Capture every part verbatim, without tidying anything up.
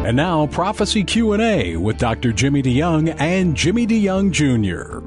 And now, Prophecy Q and A with Doctor Jimmy DeYoung and Jimmy DeYoung Junior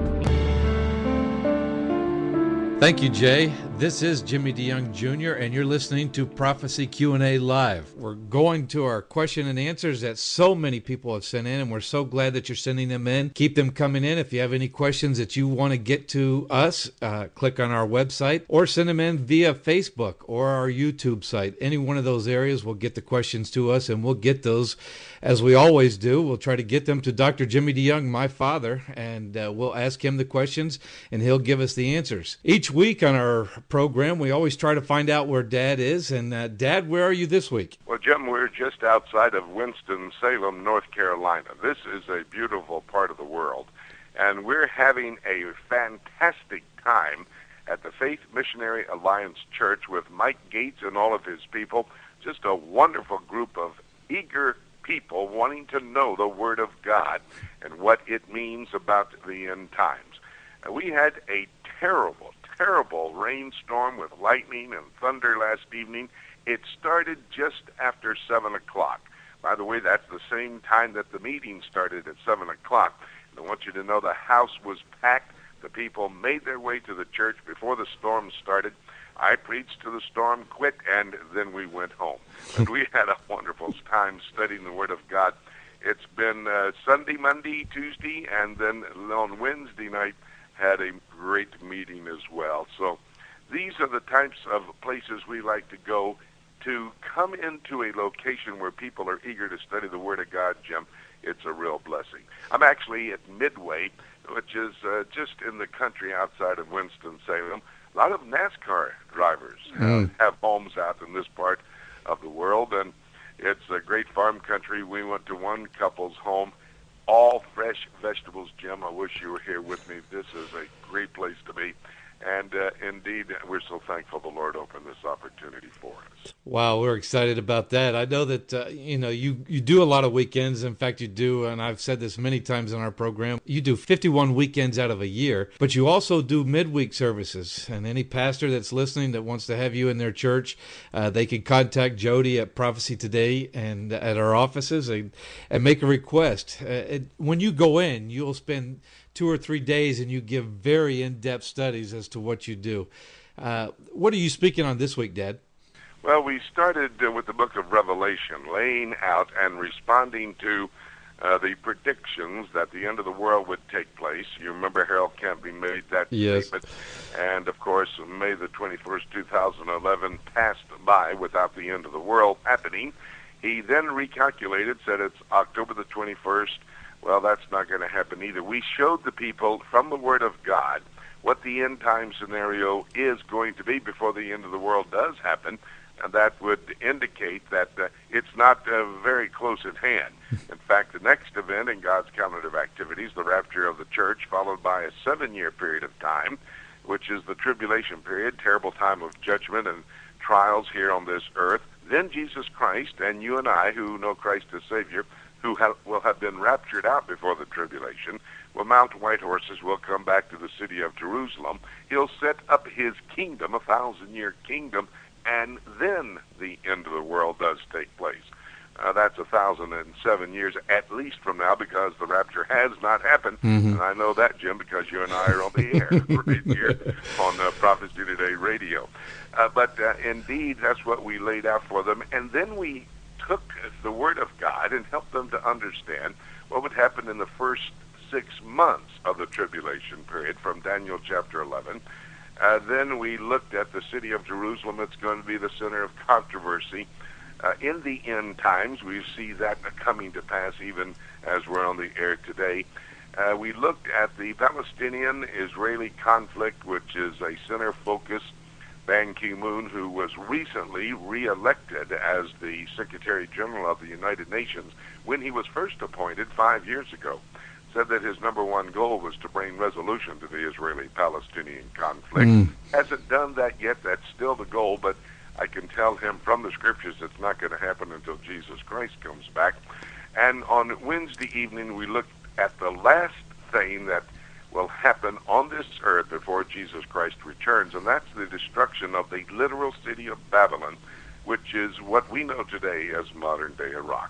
Thank you, Jay. This is Jimmy DeYoung Junior, and you're listening to Prophecy Q and A Live. We're going to our question and answers that so many people have sent in, and we're so glad that you're sending them in. Keep them coming in. If you have any questions that you want to get to us, uh, click on our website or send them in via Facebook or our YouTube site. Any one of those areas will get the questions to us, and we'll get those as we always do. We'll try to get them to Doctor Jimmy DeYoung, my father, and uh, we'll ask him the questions, and he'll give us the answers. Each week on our program, we always try to find out where Dad is. And uh, Dad, where are you this week? Well, Jim, we're just outside of Winston-Salem, North Carolina. This is a beautiful part of the world, and we're having a fantastic time at the Faith Missionary Alliance Church with Mike Gates and all of his people. Just a wonderful group of eager people wanting to know the Word of God and what it means about the end times. Uh, we had a terrible, terrible rainstorm with lightning and thunder last evening. It started just after seven o'clock. By the way, that's the same time that the meeting started at seven o'clock. And I want you to know the house was packed. The people made their way to the church before the storm started. I preached to the storm, quit, and then we went home. And we had a wonderful time studying the Word of God. It's been uh, Sunday, Monday, Tuesday, and then on Wednesday night had a great meeting as well. So these are the types of places we like to go to come into a location where people are eager to study the Word of God, Jim. It's a real blessing. I'm actually at Midway, which is uh, just in the country outside of Winston-Salem. A lot of NASCAR drivers mm. have homes out in this part of the world, and it's a great farm country. We went to one couple's home, all fresh vegetables, Jim. I wish you were here with me. This is a great place to be. And uh, indeed, we're so thankful the Lord opened this opportunity for us. Wow, we're excited about that. I know that, uh, you know, you, you do a lot of weekends. In fact, you do, and I've said this many times in our program, you do fifty-one weekends out of a year, but you also do midweek services. And any pastor that's listening that wants to have you in their church, uh, they can contact Jody at Prophecy Today and at our offices and, and make a request. Uh, it, when you go in, you'll spend two or three days and you give very in-depth studies as to what you do. Uh, what are you speaking on this week, Dad? Well, we started uh, with the book of Revelation, laying out and responding to uh, the predictions that the end of the world would take place. You remember Harold Camping made that yes. statement. And, of course, May the twenty-first, two thousand eleven passed by without the end of the world happening. He then recalculated, said it's October the twenty-first. Well, that's not going to happen either. We showed the people from the Word of God what the end time scenario is going to be before the end of the world does happen, and that would indicate that uh, it's not uh, very close at hand. In fact, the next event in God's calendar of activities, the rapture of the church, followed by a seven-year period of time, which is the tribulation period, terrible time of judgment and trials here on this earth. Then Jesus Christ, and you and I, who know Christ as Savior, who have, will have been raptured out before the tribulation, will mount white horses, will come back to the city of Jerusalem. He'll set up his kingdom, a thousand-year kingdom, and then the end of the world does take place. Uh, that's a thousand and seven years at least from now, because the rapture has not happened. Mm-hmm. And I know that, Jim, because you and I are on the air right here on uh, Prophecy Today Radio. Uh, but uh, indeed, that's what we laid out for them. And then we took the Word of God and helped them to understand what would happen in the first six months of the tribulation period from Daniel chapter eleven. Uh, then we looked at the city of Jerusalem. It's going to be the center of controversy. Uh, in the end times, we see that coming to pass even as we're on the air today. Uh, we looked at the Palestinian-Israeli conflict, which is a center focus. Ban Ki-moon, who was recently re-elected as the Secretary General of the United Nations when he was first appointed five years ago, said that his number one goal was to bring resolution to the Israeli-Palestinian conflict. Mm. Hasn't done that yet. That's still the goal, but I can tell him from the Scriptures it's not going to happen until Jesus Christ comes back. And on Wednesday evening, we looked at the last thing that will happen on this earth before Jesus Christ returns, and that's the destruction of the literal city of Babylon, which is what we know today as modern-day Iraq.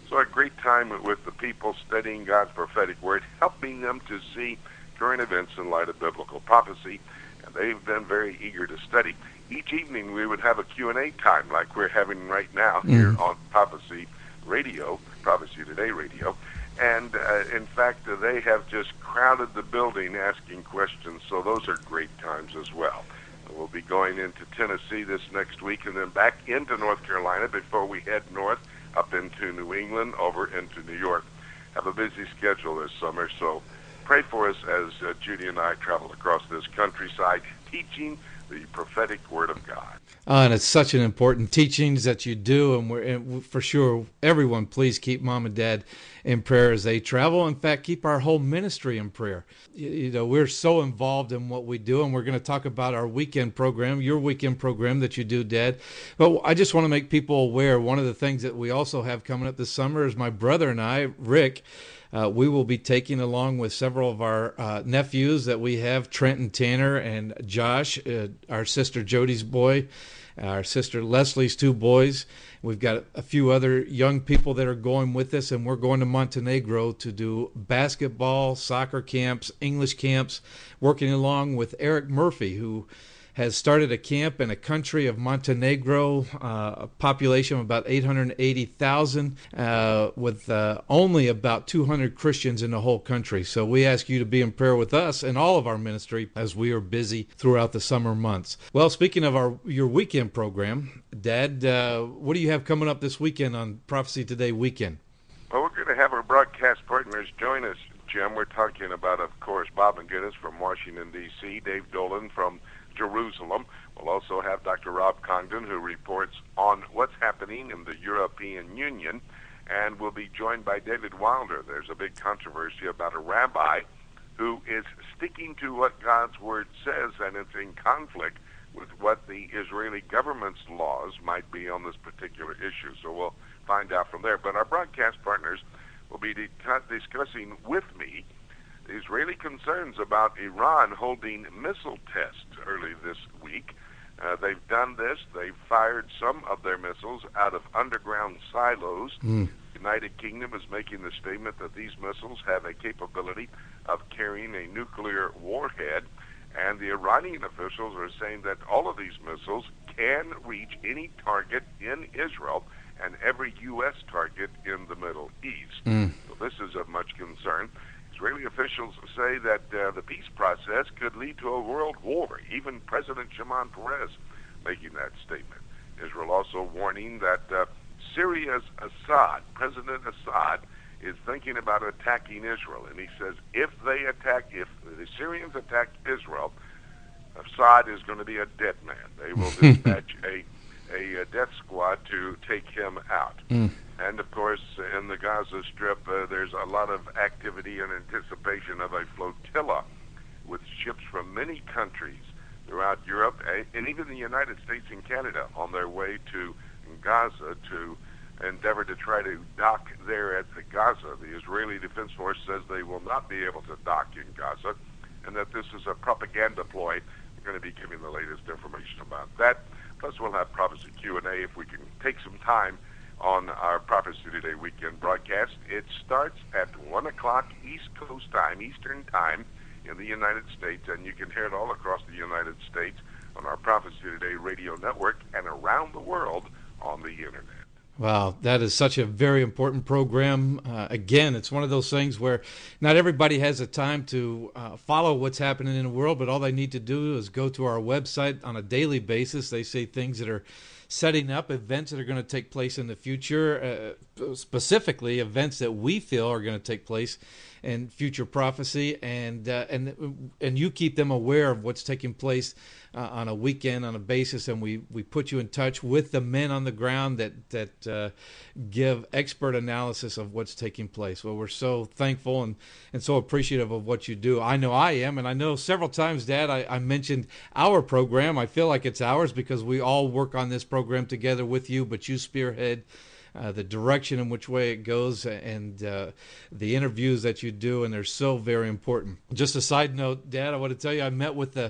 So a great time with the people studying God's prophetic word, helping them to see current events in light of biblical prophecy. And they've been very eager to study. Each evening we would have a Q and A time like we're having right now here mm. on Prophecy Radio, Prophecy Today Radio. And uh, in fact, uh, they have just crowded the building asking questions, so those are great times as well. We'll be going into Tennessee this next week and then back into North Carolina before we head north up into New England, over into New York. Have a busy schedule this summer, so pray for us as uh, Judy and I travel across this countryside teaching the prophetic word of God. Uh, and it's such an important teachings that you do, and we're and for sure, everyone, please keep Mom and Dad in prayer as they travel. In fact, keep our whole ministry in prayer. You, you know, we're so involved in what we do, and we're going to talk about our weekend program, your weekend program that you do, Dad. But I just want to make people aware, one of the things that we also have coming up this summer is my brother and I, Rick, Uh, we will be taking along with several of our uh, nephews that we have, Trent and Tanner and Josh, uh, our sister Jody's boy, our sister Leslie's two boys. We've got a few other young people that are going with us, and we're going to Montenegro to do basketball, soccer camps, English camps, working along with Eric Murphy, who has started a camp in a country of Montenegro, uh, a population of about eight hundred eighty thousand, uh, with uh, only about two hundred Christians in the whole country. So we ask you to be in prayer with us and all of our ministry as we are busy throughout the summer months. Well, speaking of our your weekend program, Dad, uh, what do you have coming up this weekend on Prophecy Today weekend? Well, we're going to have our broadcast partners join us, Jim. We're talking about, of course, Bob McGinnis from Washington, D C, Dave Dolan from Jerusalem. We'll also have Doctor Rob Congdon, who reports on what's happening in the European Union, and we'll be joined by David Wilder. There's a big controversy about a rabbi who is sticking to what God's Word says, and it's in conflict with what the Israeli government's laws might be on this particular issue. So we'll find out from there. But our broadcast partners will be di- discussing with me Israeli concerns about Iran holding missile tests early this week. Uh, they've done this. They've fired some of their missiles out of underground silos. Mm. The United Kingdom is making the statement that these missiles have a capability of carrying a nuclear warhead, and the Iranian officials are saying that all of these missiles can reach any target in Israel and every U S target in the Middle East. Mm. So this is of much concern. Israeli officials say that uh, the peace process could lead to a world war. Even President Shimon Peres making that statement. Israel also warning that uh, Syria's Assad, President Assad, is thinking about attacking Israel. And he says if they attack, if the Syrians attack Israel, Assad is going to be a dead man. They will dispatch a, a, a death squad to take him out. Mm. And, of course, in the Gaza Strip, uh, there's a lot of activity and anticipation of a flotilla with ships from many countries throughout Europe and even the United States and Canada on their way to Gaza to endeavor to try to dock there at the Gaza. The Israeli Defense Force says they will not be able to dock in Gaza and that this is a propaganda ploy. We're going to be giving the latest information about that. Plus, we'll have Prophecy Q and A if we can take some time on our Prophecy Today weekend broadcast. It starts at one o'clock East Coast time, Eastern time in the United States, and you can hear it all across the United States on our Prophecy Today radio network and around the world on the Internet. Wow, that is such a very important program. Uh, again, it's one of those things where not everybody has the time to uh, follow what's happening in the world, but all they need to do is go to our website on a daily basis. They say things that are setting up events that are going to take place in the future, uh, specifically events that we feel are going to take place in future prophecy, and uh, and and you keep them aware of what's taking place uh, on a weekend on a basis, and we, we put you in touch with the men on the ground that that uh, give expert analysis of what's taking place. Well, we're so thankful and, and so appreciative of what you do. I know I am, and I know several times, Dad, I, I mentioned our program. I feel like it's ours because we all work on this program together with you, but you spearhead Uh, the direction in which way it goes, and uh, the interviews that you do, and they're so very important. Just a side note, Dad, I want to tell you, I met with the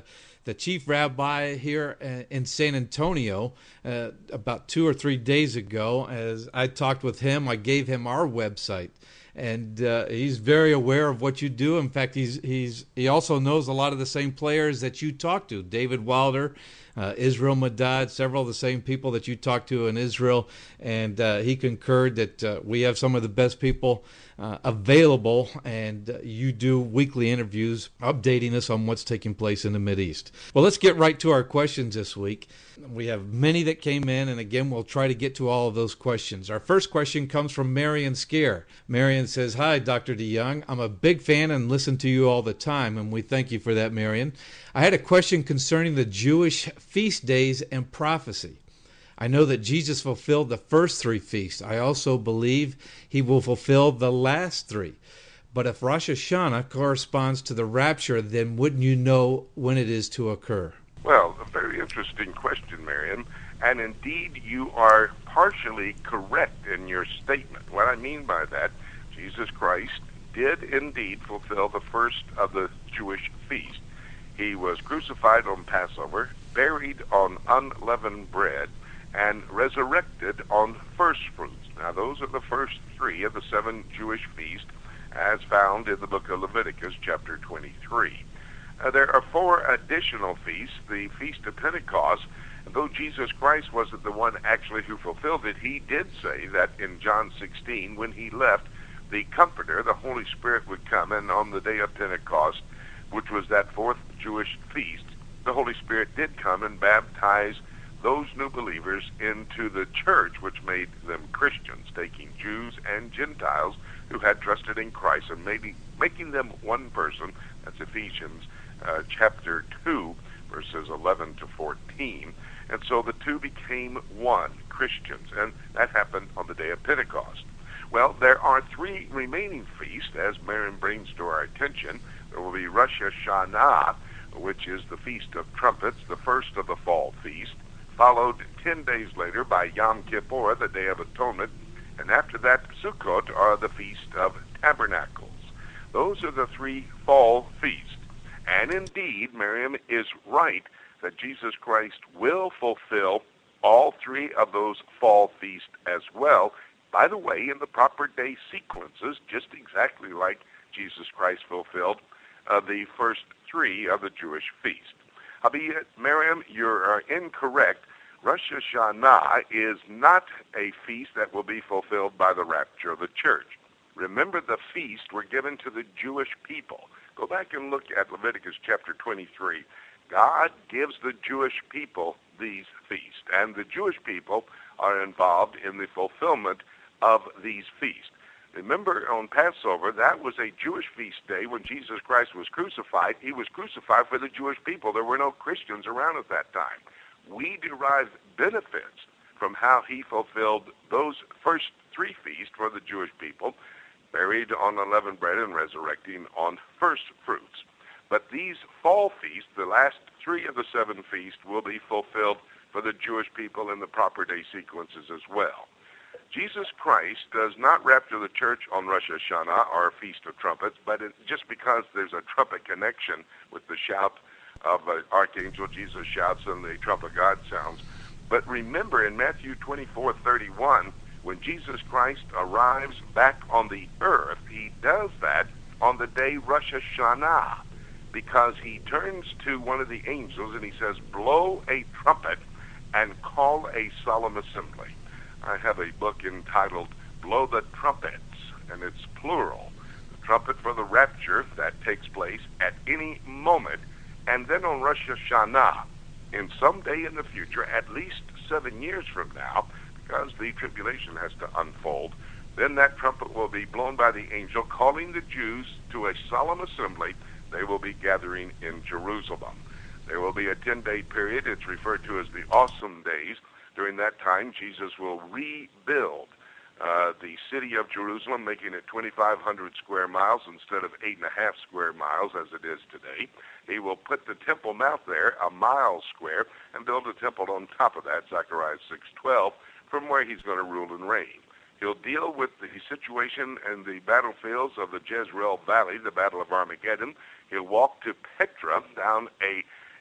the chief rabbi here in San Antonio uh, about two or three days ago. As I talked with him, I gave him our website. And uh, he's very aware of what you do. In fact, he's he's he also knows a lot of the same players that you talk to. David Wilder, uh, Israel Madad, several of the same people that you talk to in Israel. And uh, he concurred that uh, we have some of the best people uh, available, and uh, you do weekly interviews updating us on what's taking place in the Mideast. Well, let's get right to our questions this week. We have many that came in, and again, we'll try to get to all of those questions. Our first question comes from Marion Scare. Marion says, "Hi, Doctor DeYoung. I'm a big fan and listen to you all the time," and we thank you for that, Marion. "I had a question concerning the Jewish feast days and prophecy. I know that Jesus fulfilled the first three feasts. I also believe he will fulfill the last three. But if Rosh Hashanah corresponds to the rapture, then wouldn't you know when it is to occur?" Well, a very interesting question, Marion. And indeed, you are partially correct in your statement. What I mean by that, Jesus Christ did indeed fulfill the first of the Jewish feast. He was crucified on Passover, buried on unleavened bread, and resurrected on first fruits. Now, those are the first three of the seven Jewish feasts, as found in the book of Leviticus, chapter twenty-three. Uh, there are four additional feasts. The Feast of Pentecost, though Jesus Christ wasn't the one actually who fulfilled it, he did say that in John sixteen, when he left, the Comforter, the Holy Spirit, would come, and on the day of Pentecost, which was that fourth Jewish feast, the Holy Spirit did come and baptize those new believers into the church, which made them Christians, taking Jews and Gentiles who had trusted in Christ and maybe making them one person. That's Ephesians uh, chapter two, verses eleven to fourteen. And so the two became one, Christians, and that happened on the day of Pentecost. Well, there are three remaining feasts, as Marion brings to our attention. There will be Rosh Hashanah, which is the Feast of Trumpets, the first of the fall feast, followed ten days later by Yom Kippur, the Day of Atonement, and after that, Sukkot, are the Feast of Tabernacles. Those are the three fall feasts. And indeed, Miriam is right that Jesus Christ will fulfill all three of those fall feasts as well, by the way, in the proper day sequences, just exactly like Jesus Christ fulfilled uh, the first three of the Jewish feast. Albeit, Miriam, you're uh, incorrect. Rosh Hashanah is not a feast that will be fulfilled by the rapture of the church. Remember, the feasts were given to the Jewish people. Go back and look at Leviticus chapter twenty-three. God gives the Jewish people these feasts, and the Jewish people are involved in the fulfillment of these feasts. Remember, on Passover, that was a Jewish feast day when Jesus Christ was crucified. He was crucified for the Jewish people. There were no Christians around at that time. We derive benefits from how he fulfilled those first three feasts for the Jewish people, buried on unleavened bread and resurrecting on first fruits. But these fall feasts, the last three of the seven feasts, will be fulfilled for the Jewish people in the proper day sequences as well. Jesus Christ does not rapture the church on Rosh Hashanah or Feast of Trumpets, but it, just because there's a trumpet connection with the shout of an archangel, Jesus shouts and the trump of God sounds. But remember, in Matthew twenty-four thirty-one, when Jesus Christ arrives back on the earth, he does that on the day Rosh Hashanah, because he turns to one of the angels and he says, "Blow a trumpet and call a solemn assembly." I have a book entitled Blow the Trumpets, and it's plural. The trumpet for the rapture that takes place at any moment. And then on Rosh Hashanah, in some day in the future, at least seven years from now, because the tribulation has to unfold, then that trumpet will be blown by the angel, calling the Jews to a solemn assembly. They will be gathering in Jerusalem. There will be a ten-day period. It's referred to as the awesome days. During that time, Jesus will rebuild uh, the city of Jerusalem, making it twenty-five hundred square miles instead of eight and a half square miles as it is today. He will put the Temple Mount there, a mile square, and build a temple on top of that, Zechariah six twelve, from where he's going to rule and reign. He'll deal with the situation in the battlefields of the Jezreel Valley, the Battle of Armageddon. He'll walk to Petra, down a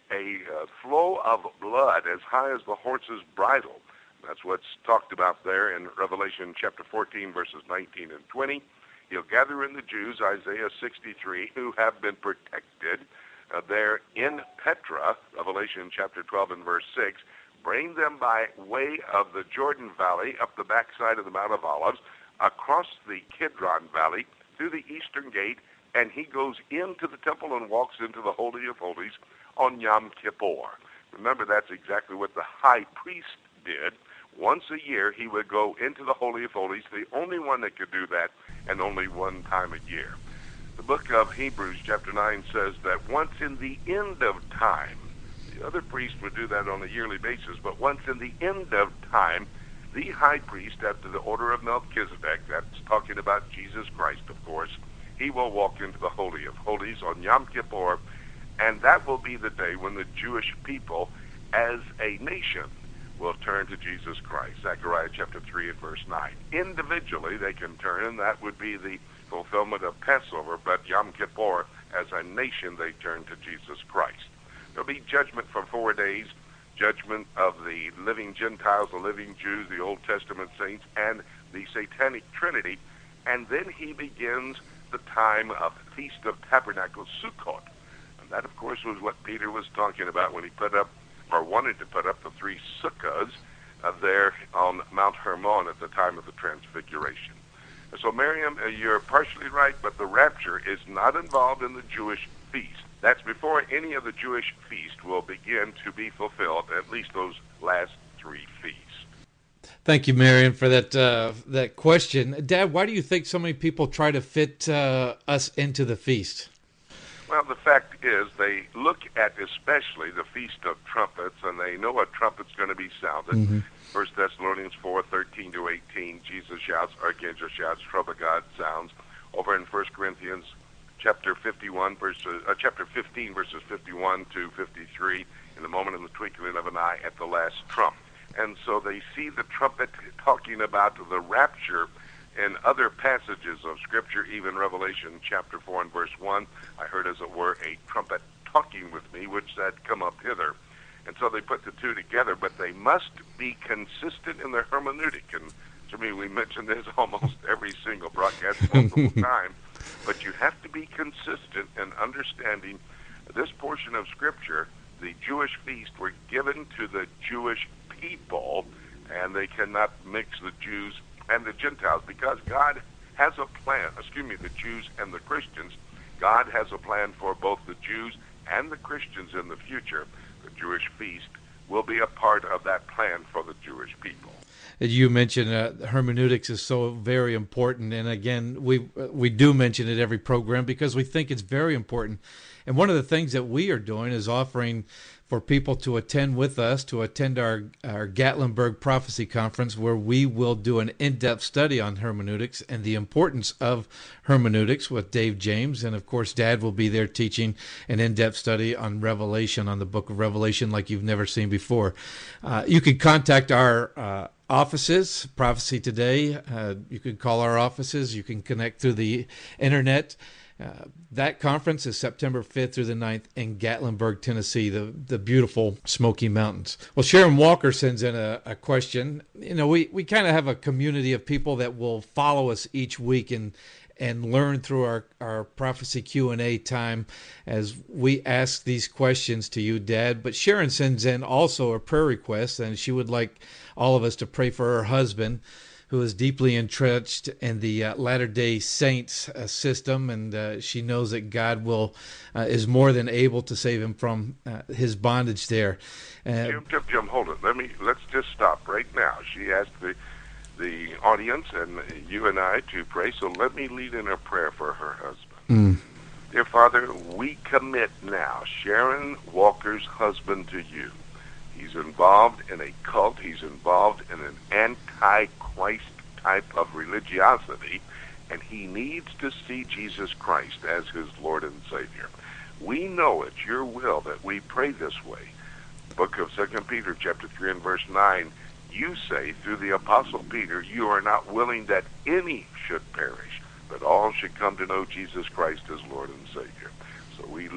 a uh, flow of blood as high as the horse's bridle. That's what's talked about there in Revelation chapter fourteen, verses nineteen and twenty. He'll gather in the Jews, Isaiah sixty-three, who have been protected uh, there in Petra, Revelation chapter twelve and verse six, bring them by way of the Jordan Valley, up the backside of the Mount of Olives, across the Kidron Valley, through the eastern gate, and he goes into the temple and walks into the Holy of Holies on Yom Kippur. Remember, that's exactly what the high priest did. Once a year, he would go into the Holy of Holies, the only one that could do that, and only one time a year. The book of Hebrews, chapter nine, says that once in the end of time, the other priest would do that on a yearly basis, but once in the end of time, the high priest, after the order of Melchizedek, that's talking about Jesus Christ, of course, he will walk into the Holy of Holies on Yom Kippur, and that will be the day when the Jewish people, as a nation, will turn to Jesus Christ. Zechariah chapter three and verse nine. Individually, they can turn, and that would be the fulfillment of Passover, but Yom Kippur, as a nation, they turn to Jesus Christ. There'll be judgment for four days, judgment of the living Gentiles, the living Jews, the Old Testament saints, and the Satanic Trinity, and then he begins the time of Feast of Tabernacles, Sukkot. And that, of course, was what Peter was talking about when he put up, or wanted to put up, the three sukkahs uh, there on Mount Hermon at the time of the Transfiguration. So, Miriam, uh, you're partially right, but the rapture is not involved in the Jewish feast. That's before any of the Jewish feast will begin to be fulfilled, at least those last three feasts. Thank you, Marion, for that uh, that question. Dad, why do you think so many people try to fit uh, us into the feast? Well, the fact is they look at especially the Feast of Trumpets, and they know a trumpet's going to be sounded. Mm-hmm. First Thessalonians four, thirteen to eighteen, Jesus shouts, Archangel shouts, trumpet God sounds. Over in First Corinthians chapter fifty-one, verses, uh, chapter fifteen, verses fifty-one to fifty-three, in the moment of the twinkling of an eye at the last trump. And so they see the trumpet talking about the rapture in other passages of Scripture, even Revelation chapter four and verse one. I heard, as it were, a trumpet talking with me, which said, come up hither. And so they put the two together, but they must be consistent in their hermeneutic. And to me, we mention this almost every single broadcast multiple times. But you have to be consistent in understanding this portion of Scripture. The Jewish feast were given to the Jewish people, and they cannot mix the Jews and the Gentiles, because God has a plan, excuse me, the Jews and the Christians. God has a plan for both the Jews and the Christians in the future. The Jewish feast will be a part of that plan for the Jewish people. You mentioned uh, hermeneutics is so very important, and again, we we do mention it every program because we think it's very important. And one of the things that we are doing is offering for people to attend with us, to attend our, our Gatlinburg Prophecy Conference, where we will do an in-depth study on hermeneutics and the importance of hermeneutics with Dave James. And, of course, Dad will be there teaching an in-depth study on Revelation, on the book of Revelation, like you've never seen before. Uh, you can contact our uh, offices, Prophecy Today. Uh, you can call our offices. You can connect through the Internet. Uh, that conference is September fifth through the ninth in Gatlinburg, Tennessee, the, the beautiful Smoky Mountains. Well, Sharon Walker sends in a, a question. You know, we, we kind of have a community of people that will follow us each week and and learn through our, our Prophecy Q and A time as we ask these questions to you, Dad. But Sharon sends in also a prayer request, and she would like all of us to pray for her husband, who is deeply entrenched in the uh, Latter-day Saints uh, system, and uh, she knows that God will uh, is more than able to save him from uh, his bondage there. Uh, Jim, Jim, Jim, hold it. Let me let's just stop right now. She asked the the audience and you and I to pray, so let me lead in a prayer for her husband. Mm. Dear Father, we commit now Sharon Walker's husband to you. He's involved in a cult. He's involved in an anti-Christ type of religiosity, and he needs to see Jesus Christ as his Lord and Savior. We know it's your will that we pray this way. The book of Second Peter, chapter three and verse nine, you say through the Apostle Peter, you are not willing that any should perish, but all should come to know Jesus Christ as Lord and Savior. So we lift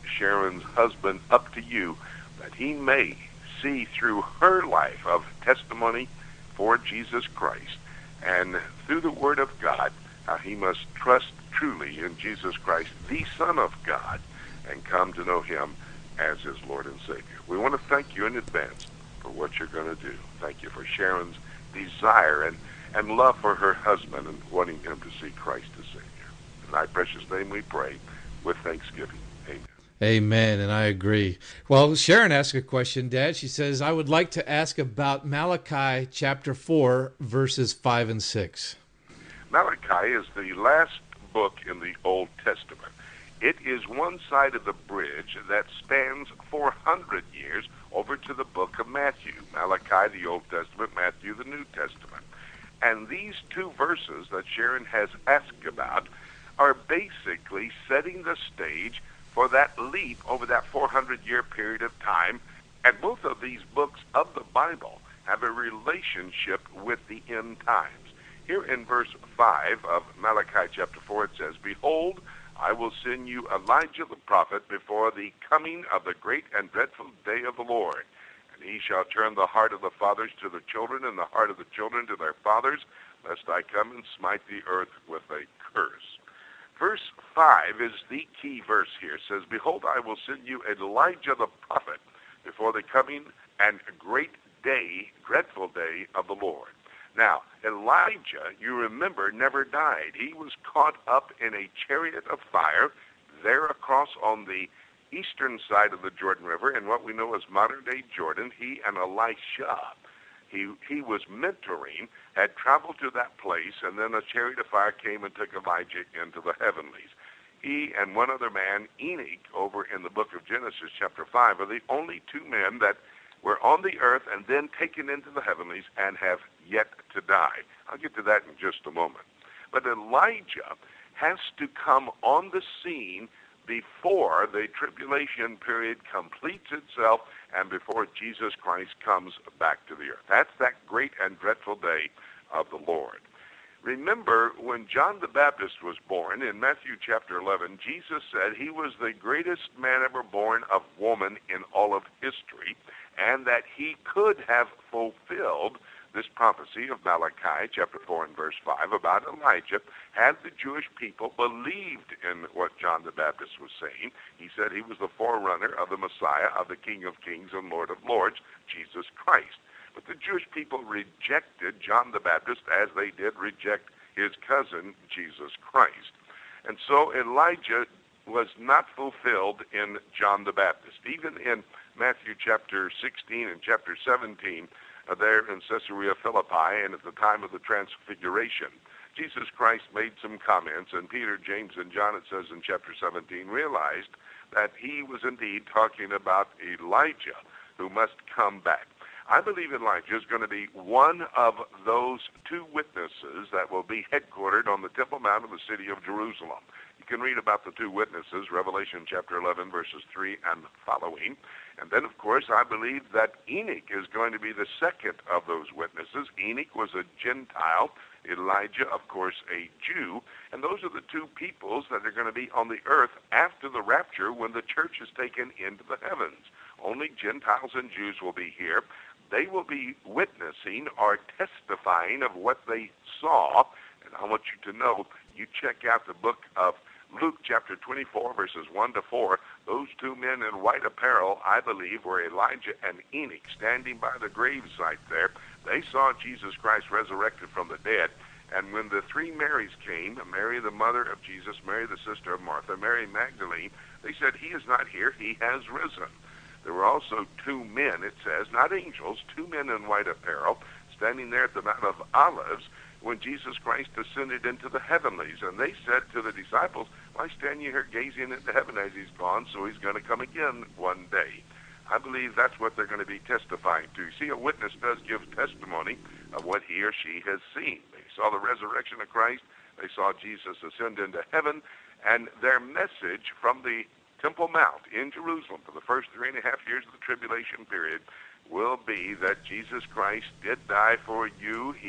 Sharon's husband up to you, that he may see through her life of testimony for Jesus Christ, and through the Word of God, how he must trust truly in Jesus Christ, the Son of God, and come to know him as his Lord and Savior. We want to thank you in advance for what you're going to do. Thank you for Sharon's desire and, and love for her husband and wanting him to see Christ as Savior. In thy precious name we pray with thanksgiving. Amen. Amen, and I agree. Well, Sharon asked a question, Dad. She says, I would like to ask about Malachi chapter four, verses five and six. Malachi is the last book in the Old Testament. It is one side of the bridge that spans four hundred years over to the book of Matthew. Malachi, the Old Testament, Matthew, the New Testament. And these two verses that Sharon has asked about are basically setting the stage for that leap over that four hundred year period of time. And both of these books of the Bible have a relationship with the end times. Here in verse five of Malachi chapter four, it says, Behold, I will send you Elijah the prophet before the coming of the great and dreadful day of the Lord. And he shall turn the heart of the fathers to the children, and the heart of the children to their fathers, lest I come and smite the earth with a curse. Verse five is the key verse here. It says, Behold, I will send you Elijah the prophet before the coming and great day, dreadful day of the Lord. Now, Elijah, you remember, never died. He was caught up in a chariot of fire there across on the eastern side of the Jordan River in what we know as modern-day Jordan. He and Elisha, he, he was mentoring, had traveled to that place, and then a chariot of fire came and took Elijah into the heavenlies. He and one other man, Enoch, over in the book of Genesis chapter five, are the only two men that were on the earth and then taken into the heavenlies and have yet to die. I'll get to that in just a moment. But Elijah has to come on the scene before the tribulation period completes itself and before Jesus Christ comes back to the earth. That's that great and dreadful day of the Lord. Remember, when John the Baptist was born, in Matthew chapter eleven, Jesus said he was the greatest man ever born of woman in all of history, and that he could have fulfilled this prophecy of Malachi chapter four and verse five about Elijah had the Jewish people believed in what John the Baptist was saying. He said he was the forerunner of the Messiah, of the King of Kings and Lord of Lords, Jesus Christ. But the Jewish people rejected John the Baptist as they did reject his cousin, Jesus Christ. And so Elijah was not fulfilled in John the Baptist. Even in Matthew chapter sixteen and chapter seventeen, uh, there in Caesarea Philippi, and at the time of the Transfiguration, Jesus Christ made some comments, and Peter, James, and John, it says in chapter seventeen, realized that he was indeed talking about Elijah, who must come back. I believe Elijah is going to be one of those two witnesses that will be headquartered on the Temple Mount of the city of Jerusalem. You can read about the two witnesses, Revelation chapter eleven, verses three and following. And then, of course, I believe that Enoch is going to be the second of those witnesses. Enoch was a Gentile, Elijah, of course, a Jew. And those are the two peoples that are going to be on the earth after the rapture when the church is taken into the heavens. Only Gentiles and Jews will be here. They will be witnessing or testifying of what they saw. And I want you to know, you check out the book of Luke chapter twenty-four, verses one to four. Those two men in white apparel, I believe, were Elijah and Enoch standing by the gravesite there. They saw Jesus Christ resurrected from the dead. And when the three Marys came, Mary the mother of Jesus, Mary the sister of Martha, Mary Magdalene, they said, he is not here, he has risen. There were also two men, it says, not angels, two men in white apparel, standing there at the Mount of Olives when Jesus Christ ascended into the heavenlies. And they said to the disciples, why stand you here gazing into heaven as he's gone, so he's going to come again one day? I believe that's what they're going to be testifying to. You see, a witness does give testimony of what he or she has seen. They saw the resurrection of Christ. They saw Jesus ascend into heaven. And their message from the Temple Mount in Jerusalem for the first three and a half years of the tribulation period will be that Jesus Christ did die for you. He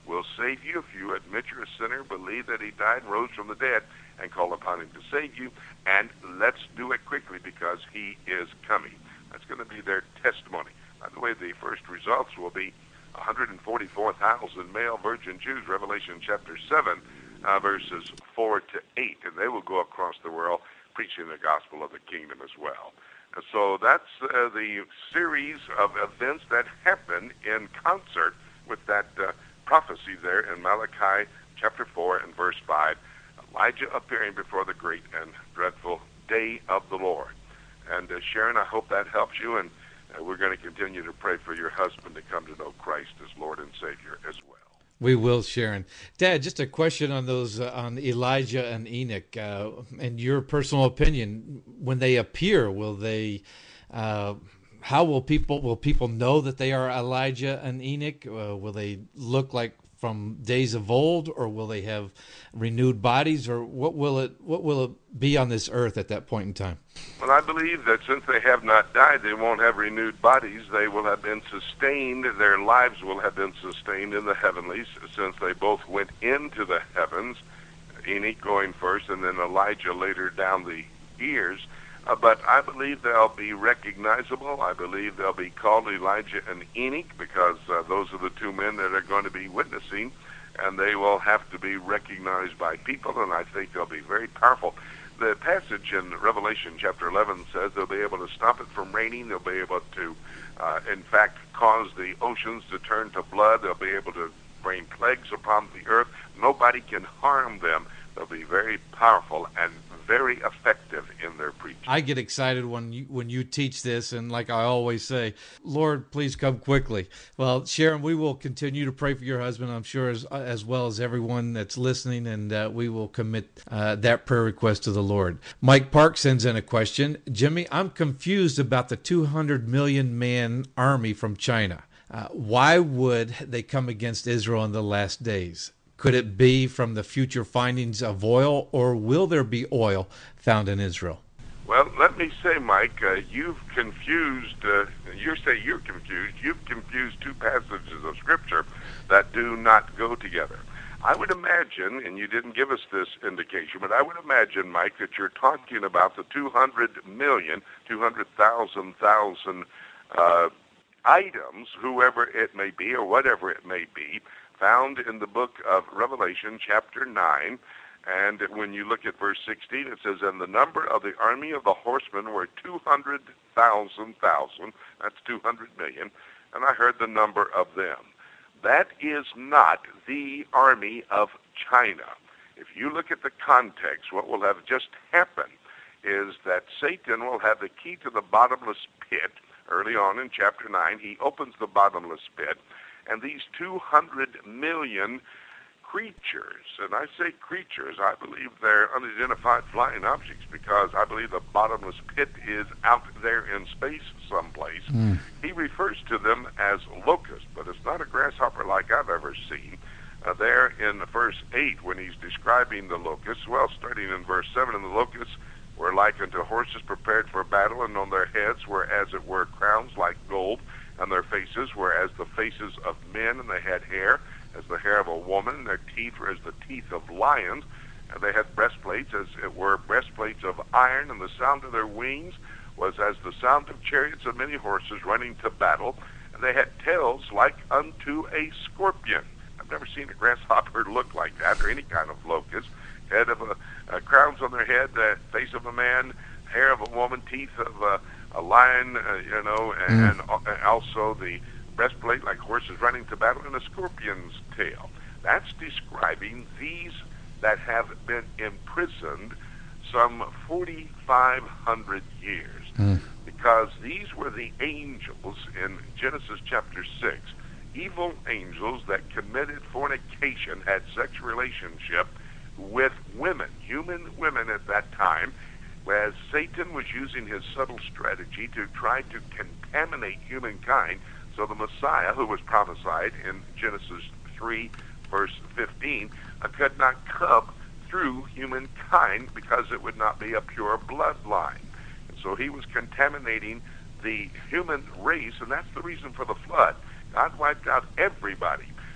will save you if you admit you're a sinner, believe that he died and rose from the dead, and call upon him to save you. And let's do it quickly because he is coming. That's going to be their testimony. By the way, the first results will be one hundred forty-four thousand male virgin Jews, Revelation chapter seven, uh, verses four to eight, and they will go across the world preaching the gospel of the kingdom as well. And so that's uh, the series of events that happen in concert with that uh, prophecy there in Malachi chapter four and verse five, Elijah appearing before the great and dreadful day of the Lord. And uh, Sharon, I hope that helps you, and uh, we're going to continue to pray for your husband to come to know Christ as Lord and Savior as well. We will, Sharon. Dad, just a question on those, uh, on Elijah and Enoch, uh, and your personal opinion. When they appear, will they, uh, how will people, will people know that they are Elijah and Enoch? Uh, will they look like from days of old, or will they have renewed bodies, or what will it, what will it be on this earth at that point in time? Well, I believe that since they have not died, they won't have renewed bodies. They will have been sustained. Their lives will have been sustained in the heavenlies, since they both went into the heavens, Enoch going first and then Elijah later down the years. Uh, but I believe they'll be recognizable. I believe they'll be called Elijah and Enoch because uh, those are the two men that are going to be witnessing, and they will have to be recognized by people, and I think they'll be very powerful. The passage in Revelation chapter eleven says they'll be able to stop it from raining. They'll be able to, uh, in fact, cause the oceans to turn to blood. They'll be able to bring plagues upon the earth. Nobody can harm them. They'll be very powerful and very effective in their preaching. I get excited when you when you teach this, and like I always say, Lord, please come quickly. Well, Sharon, we will continue to pray for your husband, I'm sure, as as well as everyone that's listening, and uh, we will commit uh, that prayer request to the Lord. Mike Park sends in a question. Jimmy, I'm confused about the two hundred million man army from China. Uh, why would they come against Israel in the last days? Could it be from the future findings of oil, or will there be oil found in Israel? Well, let me say, Mike, uh, you've confused, uh, you say you're confused, you've confused two passages of Scripture that do not go together. I would imagine, and you didn't give us this indication, but I would imagine, Mike, that you're talking about the two hundred million, two hundred thousand, thousand uh, items, whoever it may be or whatever it may be, found in the book of Revelation, chapter nine, and when you look at verse sixteen, it says, and the number of the army of the horsemen were two hundred thousand thousand, that's two hundred million, and I heard the number of them. That is not the army of China. If you look at the context, what will have just happened is that Satan will have the key to the bottomless pit. Early on in chapter nine, he opens the bottomless pit, and these two hundred million creatures, and I say creatures, I believe they're unidentified flying objects because I believe the bottomless pit is out there in space someplace. Mm. He refers to them as locusts, but it's not a grasshopper like I've ever seen. Uh, there in verse eight, when he's describing the locusts, well, starting in verse seven, and the locusts were like unto horses prepared for battle, and on their heads were as it were crowns like gold, and their faces were as the faces of men, and they had hair as the hair of a woman, and their teeth were as the teeth of lions, and they had breastplates as it were breastplates of iron, and the sound of their wings was as the sound of chariots of many horses running to battle, and they had tails like unto a scorpion. I've never seen a grasshopper look like that, or any kind of locust. Head of a, uh, crowns on their head, the face of a man, hair of a woman, teeth of a, a lion, uh, you know, and, mm. and also the breastplate like horses running to battle, and a scorpion's tail. That's describing these that have been imprisoned some forty-five hundred years, mm. because these were the angels in Genesis chapter six, evil angels that committed fornication, had sexual relationship with women, human women at that time, as Satan was using his subtle strategy to try to contaminate humankind. So the Messiah, who was prophesied in Genesis three, verse fifteen, uh, could not come through humankind because it would not be a pure bloodline. And so he was contaminating the human race, and that's the reason for the flood. God wiped out everybody.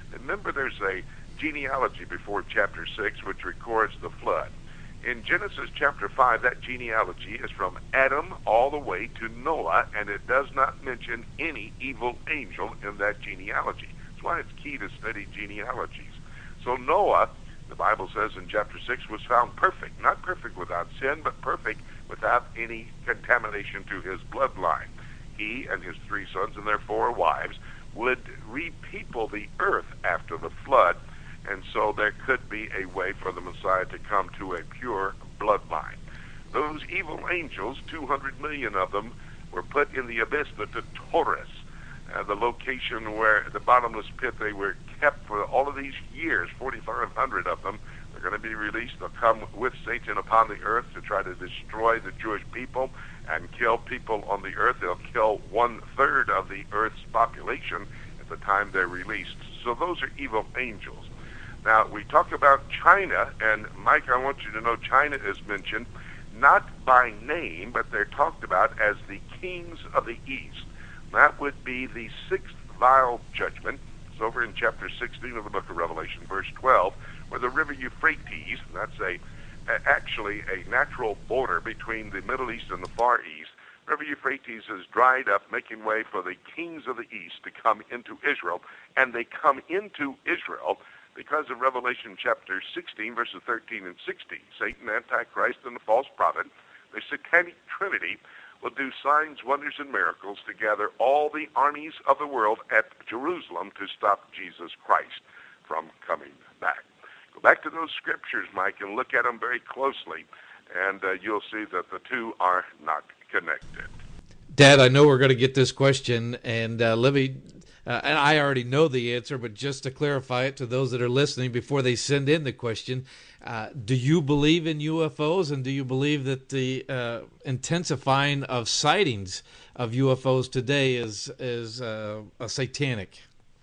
Remember, there's a genealogy before chapter six which records the flood. In Genesis chapter five, that genealogy is from Adam all the way to Noah, and it does not mention any evil angel in that genealogy. That's why it's key to study genealogies. So Noah, the Bible says in chapter six, was found perfect. Not perfect without sin, but perfect without any contamination to his bloodline. He and his three sons and their four wives would repeople the earth after the flood, and so there could be a way for the Messiah to come to a pure bloodline. Those evil angels, two hundred million of them, were put in the abyss, the Tartarus, uh, the location where the bottomless pit they were kept for all of these years, forty-five hundred of them. They're going to be released. They'll come with Satan upon the earth to try to destroy the Jewish people and kill people on the earth. They'll kill one-third of the earth's population at the time they're released. So those are evil angels. Now, we talk about China, and Mike, I want you to know China is mentioned not by name, but they're talked about as the kings of the East. That would be the sixth vial judgment. It's over in chapter sixteen of the book of Revelation, verse twelve, where the river Euphrates, that's a, a actually a natural border between the Middle East and the Far East. River Euphrates is dried up, making way for the kings of the East to come into Israel, and they come into Israel because of Revelation chapter sixteen, verses thirteen and sixteen. Satan, Antichrist, and the false prophet, the satanic trinity, will do signs, wonders, and miracles to gather all the armies of the world at Jerusalem to stop Jesus Christ from coming back. Go back to those scriptures, Mike, and look at them very closely, and uh, you'll see that the two are not connected. Dad, I know we're going to get this question, and uh, Libby, uh, and I already know the answer, but just to clarify it to those that are listening before they send in the question, uh, do you believe in U F Os, and do you believe that the uh, intensifying of sightings of U F Os today is is uh, a satanic?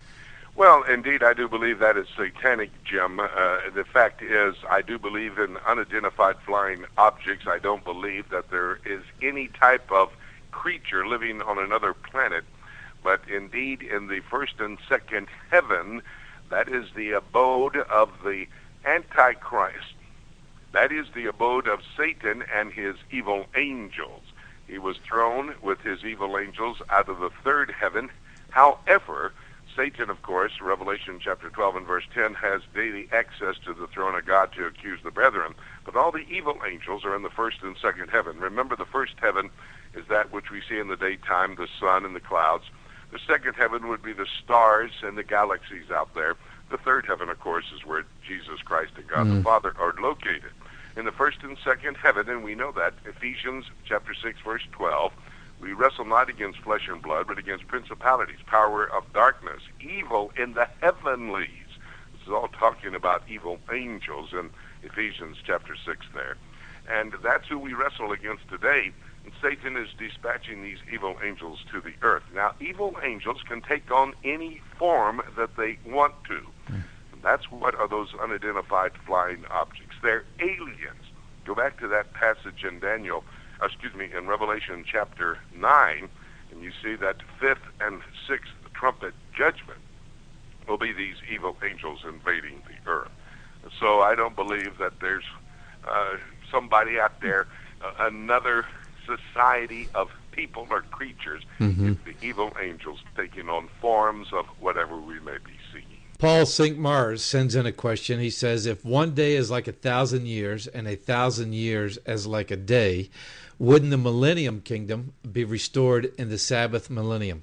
Well, indeed, I do believe that is satanic, Jim. Uh, the fact is, I do believe in unidentified flying objects. I don't believe that there is any type of creature living on another planet. But indeed, in the first and second heaven, that is the abode of the Antichrist. That is the abode of Satan and his evil angels. He was thrown with his evil angels out of the third heaven. However, Satan, of course, Revelation chapter twelve and verse ten, has daily access to the throne of God to accuse the brethren. But all the evil angels are in the first and second heaven. Remember, the first heaven is that which we see in the daytime, the sun and the clouds. The second heaven would be the stars and the galaxies out there. The third heaven, of course, is where Jesus Christ and God mm. the Father are located. In the first and second heaven, and we know that, Ephesians chapter six, verse twelve, we wrestle not against flesh and blood, but against principalities, power of darkness, evil in the heavenlies. This is all talking about evil angels in Ephesians chapter six there. And that's who we wrestle against today. And Satan is dispatching these evil angels to the earth. Now, evil angels can take on any form that they want to. And that's what are those unidentified flying objects. They're aliens. Go back to that passage in Daniel, excuse me, in Revelation chapter nine, and you see that fifth and sixth trumpet judgment will be these evil angels invading the earth. So I don't believe that there's uh, somebody out there, uh, another society of people or creatures. Mm-hmm. It's the evil angels taking on forms of whatever we may be seeing. Paul Saint Mars sends in a question. He says, if one day is like a thousand years and a thousand years as like a day, wouldn't the millennium kingdom be restored in the Sabbath millennium?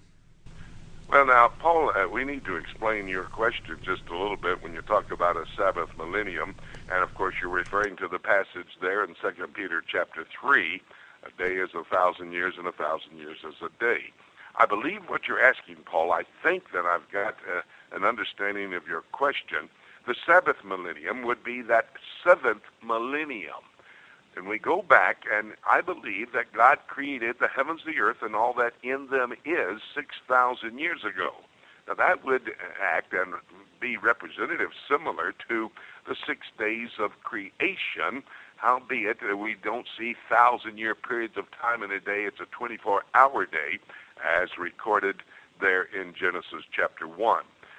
Well, now, Paul, uh, we need to explain your question just a little bit when you talk about a Sabbath millennium. And, of course, you're referring to the passage there in Second Peter chapter three, a day is a thousand years and a thousand years is a day. I believe what you're asking, Paul, I think that I've got uh, an understanding of your question. The Sabbath millennium would be that seventh millennium. And we go back, and I believe that God created the heavens, the earth, and all that in them is six thousand years ago. Now, that would act and be representative similar to the six days of creation, howbeit we don't see thousand-year periods of time in a day. It's a twenty-four hour day, as recorded there in Genesis chapter one.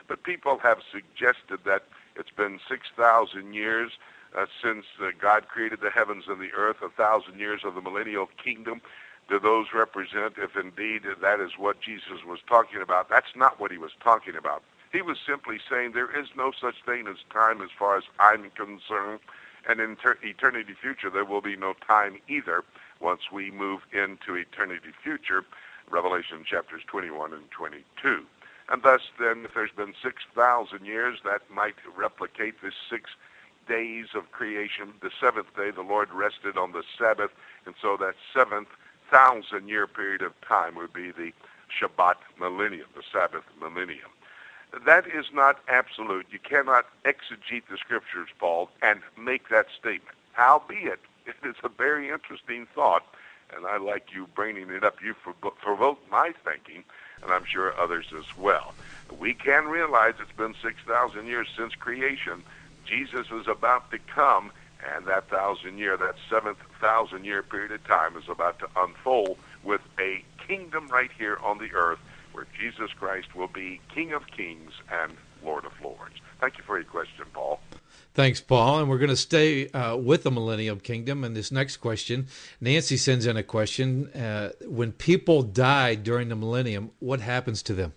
But people have suggested that it's been six thousand years uh, since uh, God created the heavens and the earth, a thousand years of the millennial kingdom. Do those represent, if indeed that is what Jesus was talking about? That's not what he was talking about. He was simply saying there is no such thing as time as far as I'm concerned, and in ter- eternity future there will be no time either once we move into eternity future, Revelation chapters twenty-one and twenty-two. And thus then, if there's been six thousand years, that might replicate the six days of creation. The seventh day the Lord rested on the Sabbath, and so that seventh thousand-year period of time would be the Shabbat millennium, the Sabbath millennium. That is not absolute. You cannot exegete the Scriptures, Paul, and make that statement. Howbeit, it is a very interesting thought, and I like you bringing it up. You provoked my thinking, and I'm sure others as well. We can realize it's been six thousand years since creation. Jesus is about to come, and that thousand year, that seventh thousand year period of time is about to unfold with a kingdom right here on the earth where Jesus Christ will be King of Kings and Lord of Lords. Thank you for your question, Paul. Thanks, Paul. And we're going to stay uh, with the Millennium Kingdom. And this next question, Nancy sends in a question. Uh, when people die during the millennium, what happens to them?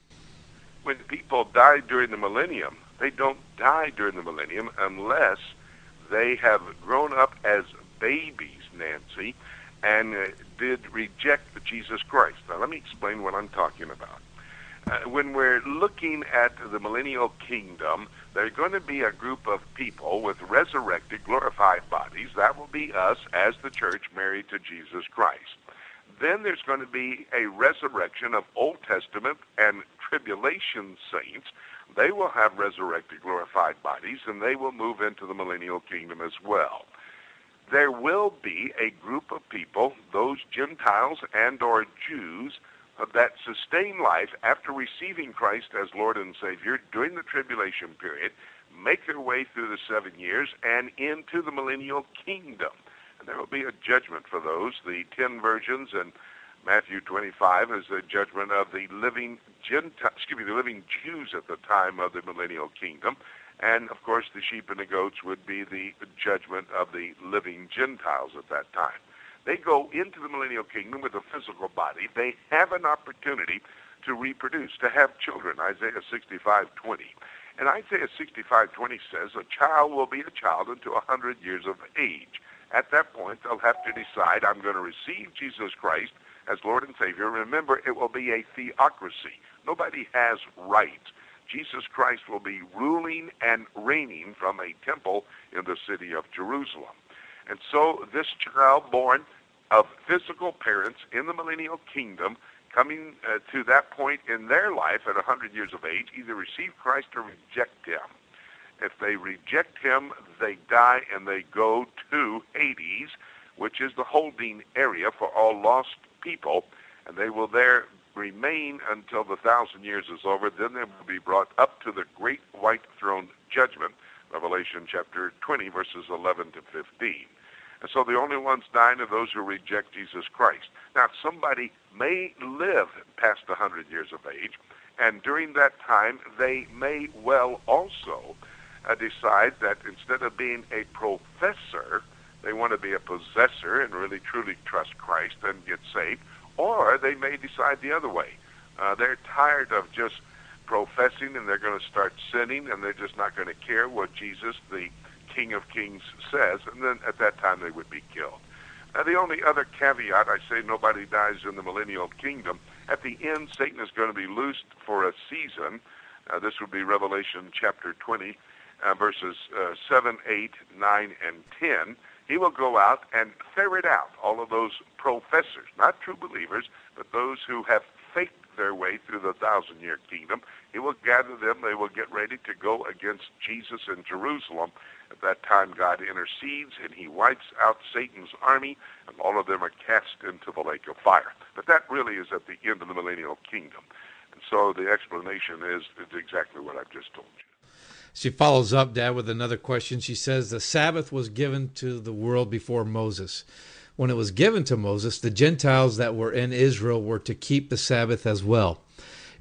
When people die during the millennium, they don't die during the millennium unless they have grown up as babies, Nancy, and uh, did reject Jesus Christ. Now, let me explain what I'm talking about. Uh, when we're looking at the millennial kingdom, there's going to be a group of people with resurrected, glorified bodies. That will be us as the church married to Jesus Christ. Then there's going to be a resurrection of Old Testament and tribulation saints. They will have resurrected, glorified bodies, and they will move into the millennial kingdom as well. There will be a group of people, those Gentiles and or Jews, uh, that sustain life after receiving Christ as Lord and Savior during the tribulation period, make their way through the seven years and into the millennial kingdom. And there will be a judgment for those. The ten virgins in Matthew twenty-five is the judgment of the living Gentile, excuse me, the living Jews at the time of the millennial kingdom. And, of course, the sheep and the goats would be the judgment of the living Gentiles at that time. They go into the millennial kingdom with a physical body. They have an opportunity to reproduce, to have children, Isaiah sixty-five twenty. And Isaiah sixty-five twenty says a child will be a child until one hundred years of age. At that point, they'll have to decide, I'm going to receive Jesus Christ as Lord and Savior. Remember, it will be a theocracy. Nobody has rights. Jesus Christ will be ruling and reigning from a temple in the city of Jerusalem. And so this child born of physical parents in the millennial kingdom, coming uh, to that point in their life at one hundred years of age, either receive Christ or reject him. If they reject him, they die and they go to Hades, which is the holding area for all lost people, and they will there remain until the thousand years is over. Then they will be brought up to the great white throne judgment, Revelation chapter twenty, verses eleven to fifteen. And so the only ones dying are those who reject Jesus Christ. Now, somebody may live past one hundred years of age, and during that time, they may well also uh, decide that instead of being a professor, they want to be a possessor and really truly trust Christ and get saved. Or they may decide the other way. Uh, they're tired of just professing, and they're going to start sinning, and they're just not going to care what Jesus, the King of Kings, says, and then at that time they would be killed. Now, the only other caveat, I say nobody dies in the millennial kingdom. At the end, Satan is going to be loosed for a season. Uh, this would be Revelation chapter twenty, uh, verses uh, seven, eight, nine, and ten. He will go out and ferret out all of those professors, not true believers, but those who have faked their way through the thousand-year kingdom. He will gather them. They will get ready to go against Jesus in Jerusalem. At that time, God intercedes, and he wipes out Satan's army, and all of them are cast into the lake of fire. But that really is at the end of the millennial kingdom. And so the explanation is, is exactly what I've just told you. She follows up, Dad, with another question. She says, the Sabbath was given to the world before Moses. When it was given to Moses, the Gentiles that were in Israel were to keep the Sabbath as well.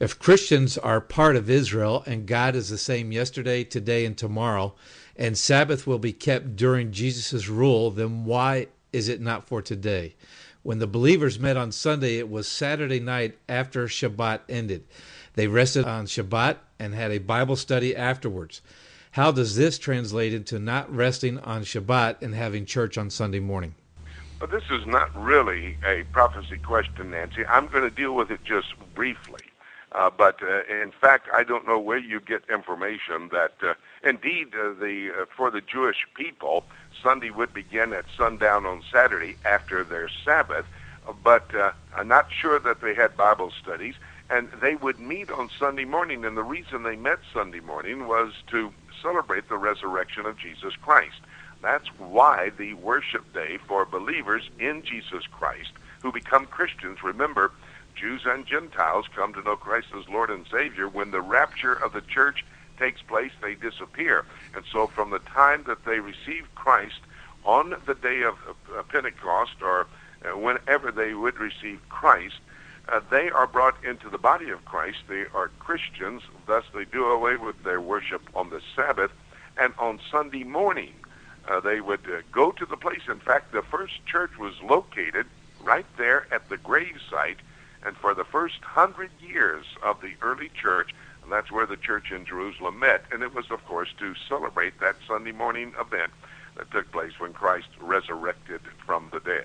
If Christians are part of Israel and God is the same yesterday, today, and tomorrow, and Sabbath will be kept during Jesus' rule, then why is it not for today? When the believers met on Sunday, it was Saturday night after Shabbat ended. They rested on Shabbat and had a Bible study afterwards. How does this translate into not resting on Shabbat and having church on Sunday morning? But this is not really a prophecy question, Nancy. I'm going to deal with it just briefly. Uh, but uh, in fact, I don't know where you get information that, uh, indeed, uh, the uh, for the Jewish people, Sunday would begin at sundown on Saturday after their Sabbath. Uh, but uh, I'm not sure that they had Bible studies, and they would meet on Sunday morning. And the reason they met Sunday morning was to celebrate the resurrection of Jesus Christ. That's why the worship day for believers in Jesus Christ who become Christians. Remember, Jews and Gentiles come to know Christ as Lord and Savior. When the rapture of the church takes place, they disappear. And so from the time that they receive Christ on the day of uh, Pentecost, or uh, whenever they would receive Christ, uh, they are brought into the body of Christ. They are Christians. Thus, they do away with their worship on the Sabbath. And on Sunday morning, uh, they would uh, go to the place. In fact, the first church was located right there at the grave site. And for the first hundred years of the early church, and that's where the church in Jerusalem met. And it was, of course, to celebrate that Sunday morning event that took place when Christ resurrected from the dead.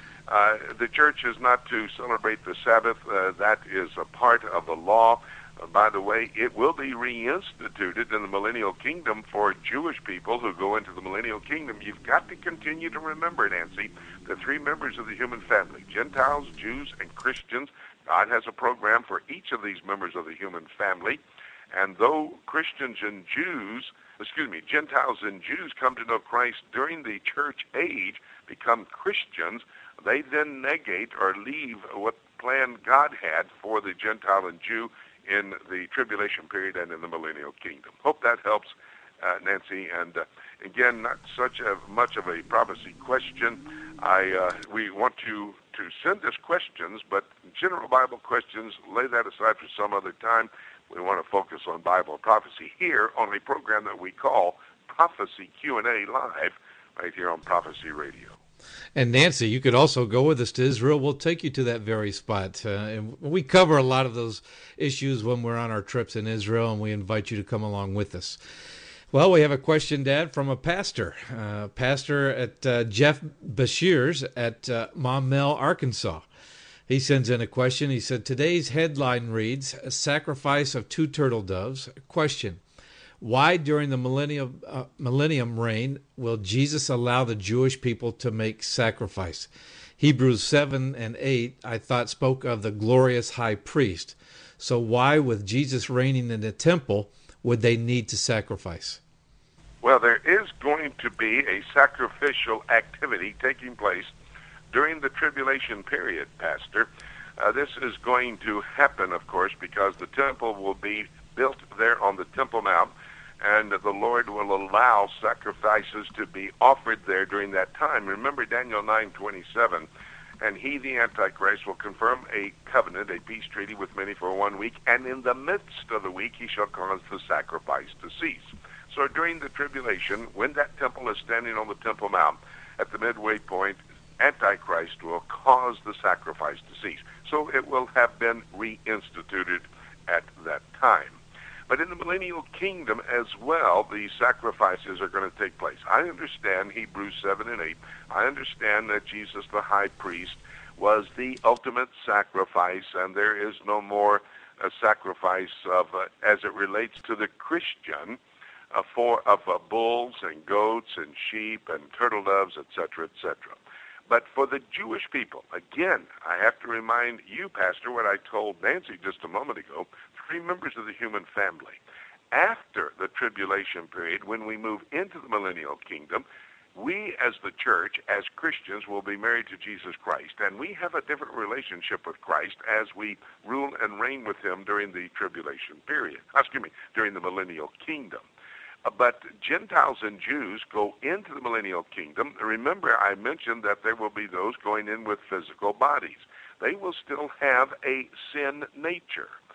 Uh, the church is not to celebrate the Sabbath. Uh, that is a part of the law. Uh, by the way, it will be reinstituted in the millennial kingdom for Jewish people who go into the millennial kingdom. You've got to continue to remember, Nancy, the three members of the human family, Gentiles, Jews, and Christians. God has a program for each of these members of the human family. And though Christians and Jews, excuse me, Gentiles and Jews come to know Christ during the church age, become Christians, they then negate or leave what plan God had for the Gentile and Jew in the tribulation period and in the millennial kingdom. Hope that helps, uh, Nancy. And uh, again, not such a much of a prophecy question. I uh, we want you to send us questions, but general Bible questions, lay that aside for some other time. We want to focus on Bible prophecy here on a program that we call Prophecy Q and A Live, right here on Prophecy Radio. And Nancy, you could also go with us to Israel. We'll take you to that very spot. Uh, and we cover a lot of those issues when we're on our trips in Israel, and we invite you to come along with us. Well, we have a question, Dad, from a pastor, uh, pastor at uh, Jeff Bashir's at uh, Maumelle, Arkansas. He sends in a question. He said, today's headline reads, a sacrifice of two turtle doves. Question, why during the millennium, uh, millennium reign will Jesus allow the Jewish people to make sacrifice? Hebrews seven and eight, I thought, spoke of the glorious high priest. So why, with Jesus reigning in the temple, would they need to sacrifice? Well, there is going to be a sacrificial activity taking place during the tribulation period, Pastor. Uh, this is going to happen, of course, because the temple will be built there on the Temple Mount, and the Lord will allow sacrifices to be offered there during that time. Remember Daniel nine twenty-seven, and he, the Antichrist, will confirm a covenant, a peace treaty with many for one week, and in the midst of the week he shall cause the sacrifice to cease. So during the tribulation, when that temple is standing on the Temple Mount, at the midway point, Antichrist will cause the sacrifice to cease. So it will have been reinstituted at that time. But in the millennial kingdom as well, the sacrifices are going to take place. I understand Hebrews seven and eight. I understand that Jesus, the high priest, was the ultimate sacrifice, and there is no more a sacrifice of, uh, as it relates to the Christian, uh, for of uh, bulls and goats and sheep and turtle doves, et cetera, et cetera. But for the Jewish people, again, I have to remind you, Pastor, what I told Nancy just a moment ago, three members of the human family. After the tribulation period, when we move into the millennial kingdom, we as the church, as Christians, will be married to Jesus Christ, and we have a different relationship with Christ as we rule and reign with him during the tribulation period, excuse me, during the millennial kingdom. But Gentiles and Jews go into the millennial kingdom. Remember, I mentioned that there will be those going in with physical bodies. They will still have a sin nature.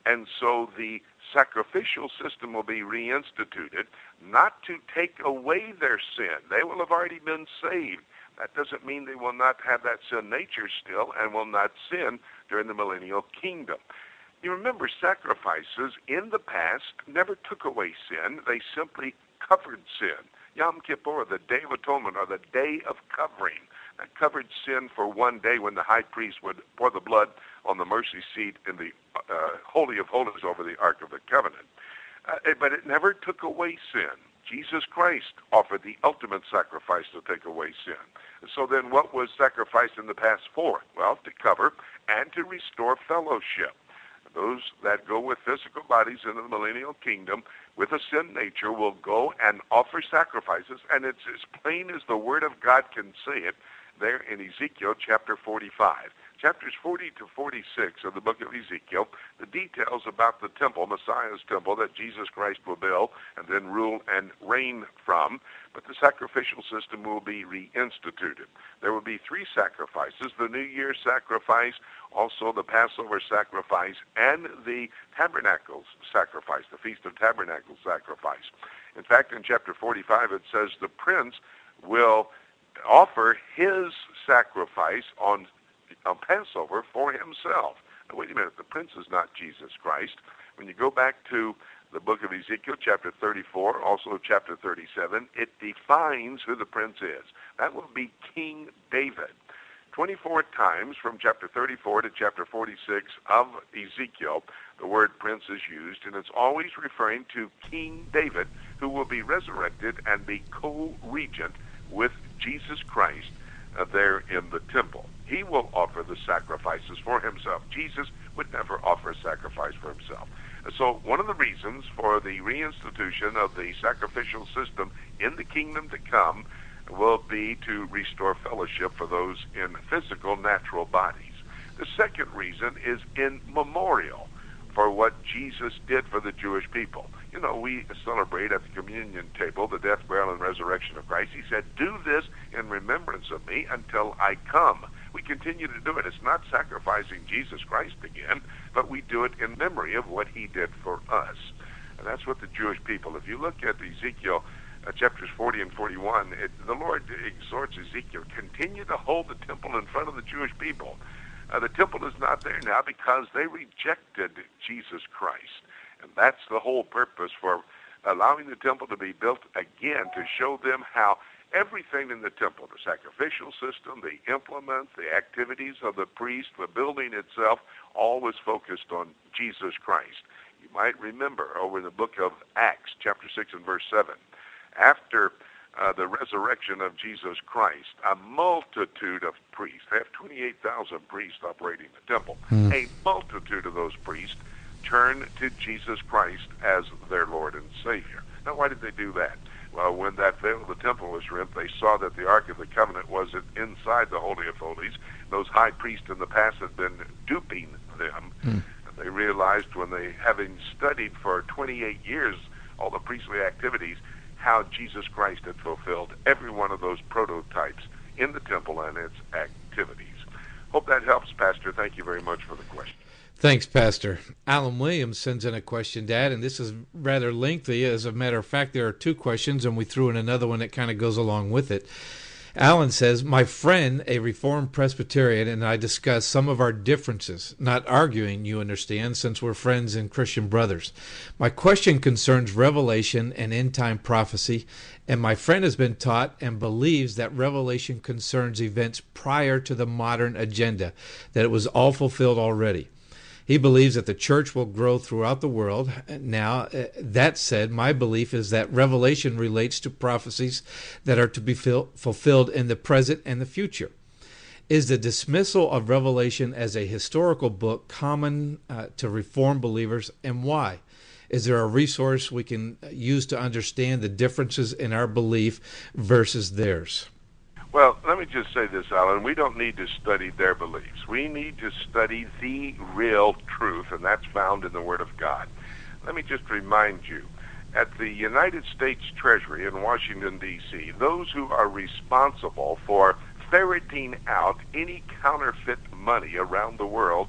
And so the sacrificial system will be reinstituted, not to take away their sin. They will have already been saved. That doesn't mean they will not have that sin nature still and will not sin during the millennial kingdom. You remember, sacrifices in the past never took away sin. They simply covered sin. Yom Kippur, the Day of Atonement, or the Day of Covering, that covered sin for one day when the high priest would pour the blood on the mercy seat in the uh, Holy of Holies over the Ark of the Covenant. Uh, but it never took away sin. Jesus Christ offered the ultimate sacrifice to take away sin. So then what was sacrificed in the past for? Well, to cover and to restore fellowship. Those that go with physical bodies into the millennial kingdom with a sin nature will go and offer sacrifices, and it's as plain as the Word of God can say it there in Ezekiel chapter forty-five. Chapters forty to forty-six of the book of Ezekiel, the details about the temple, Messiah's temple, that Jesus Christ will build and then rule and reign from, but the sacrificial system will be reinstituted. There will be three sacrifices: the New Year sacrifice, also the Passover sacrifice, and the Tabernacles sacrifice, the Feast of Tabernacles sacrifice. In fact, in chapter forty-five, it says the prince will offer his sacrifice on, on Passover for himself. Now, wait a minute, the prince is not Jesus Christ. When you go back to the book of Ezekiel, chapter thirty-four, also chapter thirty-seven, it defines who the prince is. That will be King David. twenty-four times from chapter thirty-four to chapter forty-six of Ezekiel, the word prince is used, and it's always referring to King David, who will be resurrected and be co-regent with Jesus Christ uh, there in the temple. He will offer the sacrifices for himself. Jesus would never offer a sacrifice for himself. So one of the reasons for the reinstitution of the sacrificial system in the kingdom to come will be to restore fellowship for those in physical, natural bodies. The second reason is in memorial for what Jesus did for the Jewish people. You know, we celebrate at the communion table the death, burial, and resurrection of Christ. He said, do this in remembrance of me until I come. We continue to do it. It's not sacrificing Jesus Christ again, but we do it in memory of what he did for us. And that's what the Jewish people, if you look at Ezekiel uh, chapters forty and forty-one, it, the Lord exhorts Ezekiel, continue to hold the temple in front of the Jewish people. Uh, the temple is not there now because they rejected Jesus Christ. And that's the whole purpose for allowing the temple to be built again, to show them how everything in the temple, the sacrificial system, the implements, the activities of the priest, the building itself, all was focused on Jesus Christ. You might remember over in the book of Acts, chapter six and verse seven, after uh, the resurrection of Jesus Christ, a multitude of priests, they have twenty-eight thousand priests operating the temple, mm. a multitude of those priests turn to Jesus Christ as their Lord and Savior. Now, why did they do that? Well, when that veil of the temple was rent, they saw that the Ark of the Covenant wasn't inside the Holy of Holies. Those high priests in the past had been duping them. Mm. And they realized when they, having studied for twenty-eight years all the priestly activities, how Jesus Christ had fulfilled every one of those prototypes in the temple and its activities. Hope that helps, Pastor. Thank you very much for the question. Thanks, Pastor. Alan Williams sends in a question, Dad, and this is rather lengthy. As a matter of fact, there are two questions, and we threw in another one that kind of goes along with it. Alan says, my friend, a Reformed Presbyterian, and I discussed some of our differences, not arguing, you understand, since we're friends and Christian brothers. My question concerns Revelation and end-time prophecy, and my friend has been taught and believes that Revelation concerns events prior to the modern agenda, that it was all fulfilled already. He believes that the church will grow throughout the world. Now, that said, my belief is that Revelation relates to prophecies that are to be fil- fulfilled in the present and the future. Is the dismissal of Revelation as a historical book common uh, to Reformed believers, and why? Is there a resource we can use to understand the differences in our belief versus theirs? Well, let me just say this, Alan. We don't need to study their beliefs. We need to study the real truth, and that's found in the Word of God. Let me just remind you, at the United States Treasury in Washington, D C, those who are responsible for ferreting out any counterfeit money around the world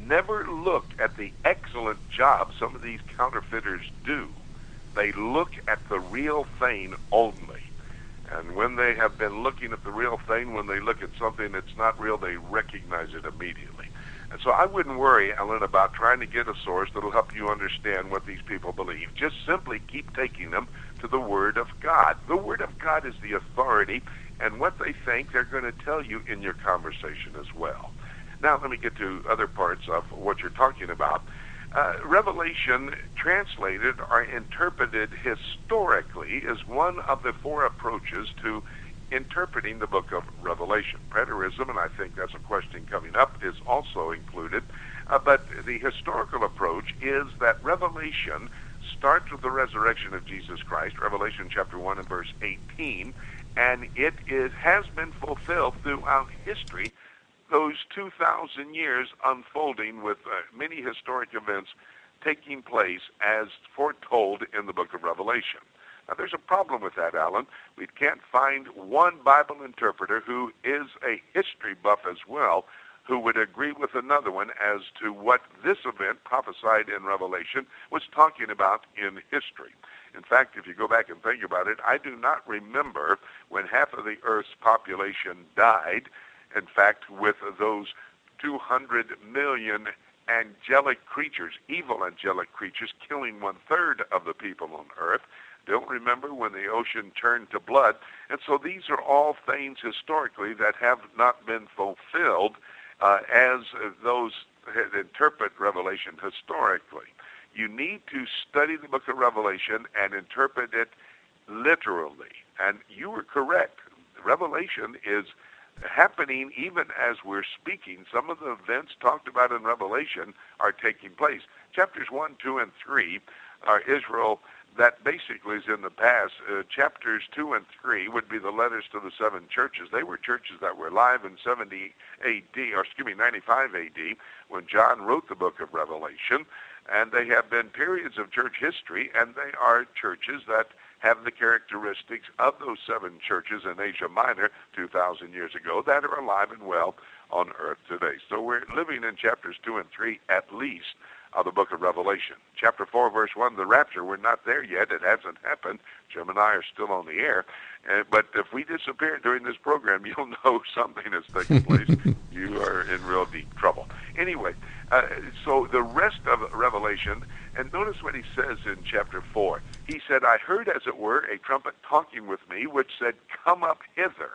never look at the excellent job some of these counterfeiters do. They look at the real thing only. And when they have been looking at the real thing, when they look at something that's not real, they recognize it immediately. And so I wouldn't worry, Ellen, about trying to get a source that will help you understand what these people believe. Just simply keep taking them to the Word of God. The Word of God is the authority, and what they think they're going to tell you in your conversation as well. Now let me get to other parts of what you're talking about. Uh, Revelation, translated or interpreted historically, is one of the four approaches to interpreting the book of Revelation. Preterism, and I think that's a question coming up, is also included. Uh, but the historical approach is that Revelation starts with the resurrection of Jesus Christ, Revelation chapter one and verse eighteen, and it is, has been fulfilled throughout history, those two thousand years unfolding with uh, many historic events taking place as foretold in the book of Revelation. Now, there's a problem with that, Alan. We can't find one Bible interpreter who is a history buff as well who would agree with another one as to what this event prophesied in Revelation was talking about in history. In fact, if you go back and think about it, I do not remember when half of the Earth's population died. In fact, with those two hundred million angelic creatures, evil angelic creatures, killing one-third of the people on Earth. Don't remember when the ocean turned to blood. And so these are all things historically that have not been fulfilled uh, as those that interpret Revelation historically. You need to study the book of Revelation and interpret it literally. And you were correct. Revelation is happening even as we're speaking. Some of the events talked about in Revelation are taking place. Chapters one, two, and three are Israel. That basically is in the past. Uh, chapters two and three would be the letters to the seven churches. They were churches that were alive in seventy A D, or excuse me, ninety-five A D, when John wrote the book of Revelation. And they have been periods of church history, and they are churches that have the characteristics of those seven churches in Asia Minor two thousand years ago that are alive and well on earth today. So we're living in chapters two and three at least of the book of Revelation. Chapter four, verse one, the rapture, we're not there yet. It hasn't happened. Jim and I are still on the air. Uh, but if we disappear during this program, you'll know something has taken place. You are in real deep trouble. Anyway, uh, so the rest of Revelation, and notice what he says in chapter four. He said, I heard, as it were, a trumpet talking with me, which said, come up hither.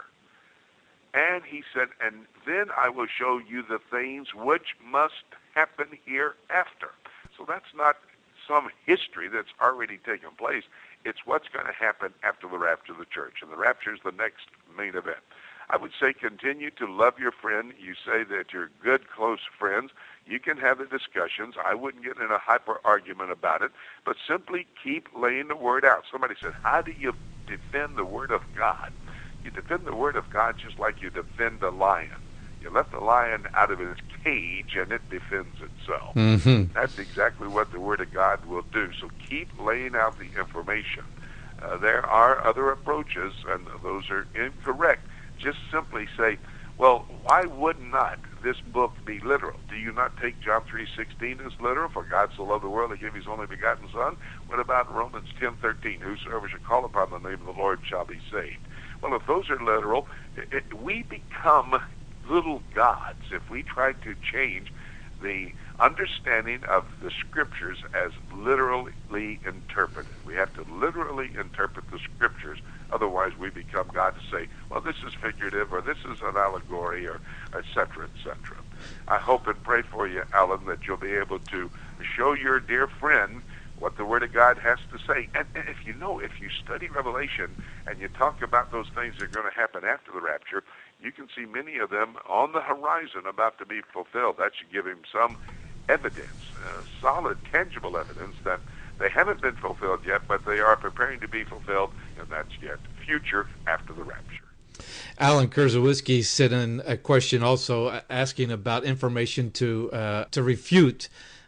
And he said, and then I will show you the things which must happen hereafter. So that's not some history that's already taken place. It's what's going to happen after the rapture of the church. And the rapture is the next main event. I would say continue to love your friend. You say that you're good, close friends. You can have the discussions. I wouldn't get in a hyper argument about it, but simply keep laying the word out. Somebody said, how do you defend the word of God? You defend the word of God just like you defend a lion. You let the lion out of its cage, and it defends itself. Mm-hmm. That's exactly what the Word of God will do. So keep laying out the information. Uh, there are other approaches, and those are incorrect. Just simply say, well, why would not this book be literal? Do you not take John three sixteen as literal? For God so loved the world, he gave his only begotten Son. What about Romans ten thirteen? Whosoever shall call upon the name of the Lord shall be saved. Well, if those are literal, it, it, we become little gods if we try to change the understanding of the Scriptures as literally interpreted. We have to literally interpret the Scriptures. Otherwise, we become God to say, well, this is figurative, or this is an allegory, or et cetera, et cetera. I hope and pray for you, Alan, that you'll be able to show your dear friend what the Word of God has to say. And, and if you know, if you study Revelation and you talk about those things that are going to happen after the rapture, you can see many of them on the horizon about to be fulfilled. That should give him some evidence, uh, solid, tangible evidence that they haven't been fulfilled yet, but they are preparing to be fulfilled, and that's yet future after the rapture. Alan Kurzawiski sent in a question also asking about information to uh, to refute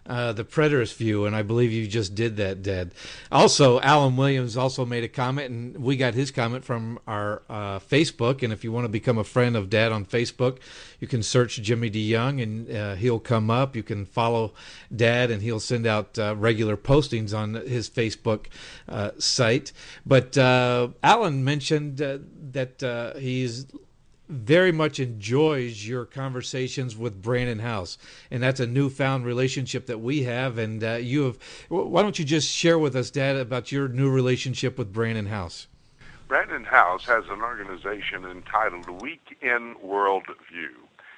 uh, the preterist view, and I believe you just did that, Dad. Also, Alan Williams also made a comment, and we got his comment from our uh, Facebook. And if you want to become a friend of Dad on Facebook, you can search Jimmy DeYoung, and uh, he'll come up. You can follow Dad, and he'll send out uh, regular postings on his Facebook uh, site. But uh, Alan mentioned uh, that uh, he's very much enjoys your conversations with Brandon House, and that's a newfound relationship that we have. And uh, you have. Why don't you just share with us, Dad, about your new relationship with Brandon House? Brandon House has an organization entitled Weekend Worldview,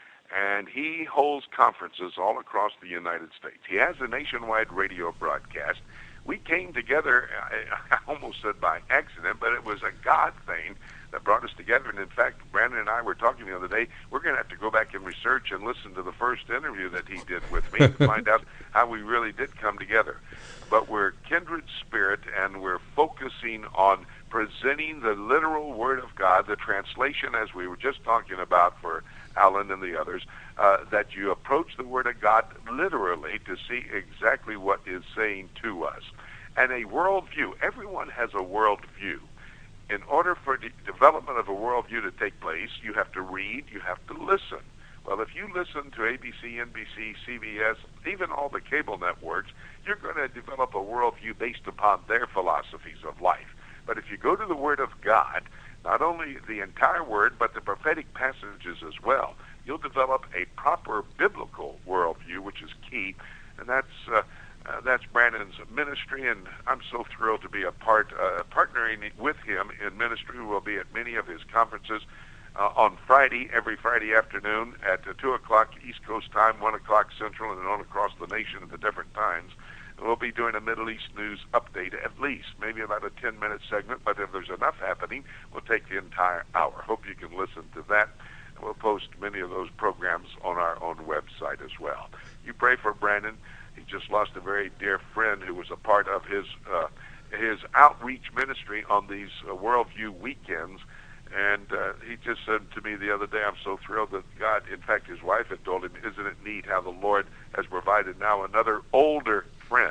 and he holds conferences all across the United States. He has a nationwide radio broadcast. We came together, I almost said by accident, but it was a God thing that brought us together. And in fact, Brandon and I were talking the other day, we're going to have to go back and research and listen to the first interview that he did with me to find out how we really did come together. But we're kindred spirit, and we're focusing on presenting the literal Word of God, the translation, as we were just talking about for Alan and the others, uh, that you approach the Word of God literally to see exactly what is saying to us. And a worldview, everyone has a worldview. In order for the development of a worldview to take place, you have to read, you have to listen. Well, if you listen to A B C, N B C, C B S, even all the cable networks, you're going to develop a worldview based upon their philosophies of life. But if you go to the Word of God, not only the entire Word, but the prophetic passages as well, you'll develop a proper biblical worldview, which is key, and that's uh, uh, that's Brandon's ministry, and I'm so thrilled to be a part, uh, partnering with him in ministry. We'll be at many of his conferences uh, on Friday, every Friday afternoon at uh, two o'clock East Coast time, one o'clock Central, and on across the nation at the different times. We'll be doing a Middle East news update at least, maybe about a ten-minute segment, but if there's enough happening, we'll take the entire hour. Hope you can listen to that. And we'll post many of those programs on our own website as well. You pray for Brandon. He just lost a very dear friend who was a part of his uh, his outreach ministry on these uh, Worldview weekends. And uh, he just said to me the other day, I'm so thrilled that God, in fact, his wife had told him, isn't it neat how the Lord has provided now another older friend,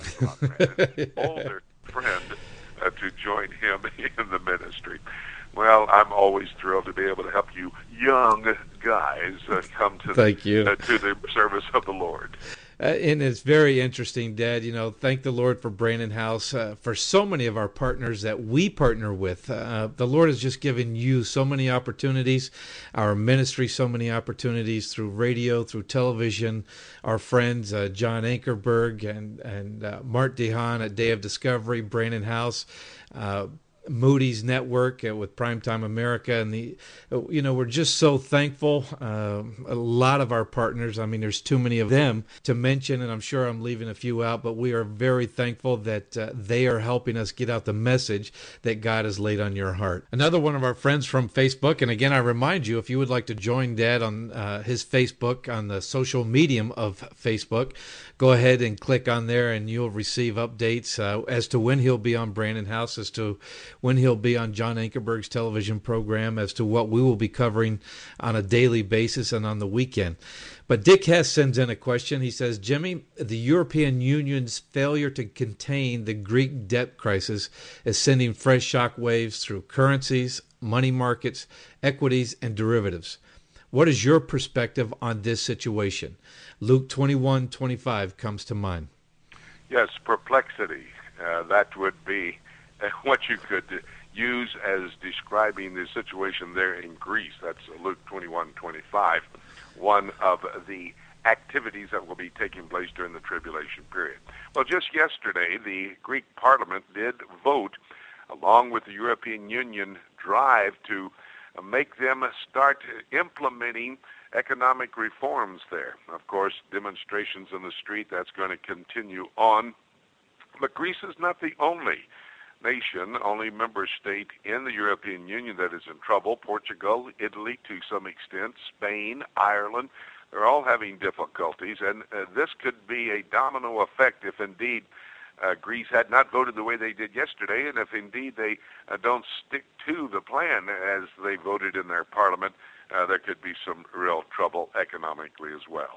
older friend uh, to join him in the ministry. Well, I'm always thrilled to be able to help you young guys uh, come to, Thank you. Uh, to the service of the Lord. Uh, and it's very interesting, Dad. You know, thank the Lord for Brandon House, uh, for so many of our partners that we partner with. Uh, the Lord has just given you so many opportunities, our ministry so many opportunities through radio, through television. Our friends, uh, John Ankerberg and, and uh, Mart DeHaan at Day of Discovery, Brandon House, uh, Moody's Network uh, with Primetime America, and the, uh, you know, we're just so thankful. Uh, a lot of our partners, I mean, there's too many of them to mention, and I'm sure I'm leaving a few out, but we are very thankful that uh, they are helping us get out the message that God has laid on your heart. Another one of our friends from Facebook, and again, I remind you, if you would like to join Dad on uh, his Facebook, on the social medium of Facebook, go ahead and click on there, and you'll receive updates uh, as to when he'll be on Brandon House, as to when he'll be on John Ankerberg's television program, as to what we will be covering on a daily basis and on the weekend. But Dick Hess sends in a question. He says, Jimmy, the European Union's failure to contain the Greek debt crisis is sending fresh shock waves through currencies, money markets, equities, and derivatives. What is your perspective on this situation? Luke twenty-one twenty-five comes to mind. Yes, perplexity. Uh, that would be what you could use as describing the situation there in Greece. That's Luke twenty-one twenty-five, one of the activities that will be taking place during the tribulation period. Well, just yesterday, the Greek Parliament did vote, along with the European Union drive to make them start implementing economic reforms there. Of course, demonstrations in the street, that's going to continue on. But Greece is not the only nation, only member state in the European Union that is in trouble. Portugal, Italy to some extent, Spain, Ireland, they're all having difficulties. And uh, this could be a domino effect if indeed uh, Greece had not voted the way they did yesterday, and if indeed they uh, don't stick to the plan as they voted in their parliament, uh, there could be some real trouble economically as well.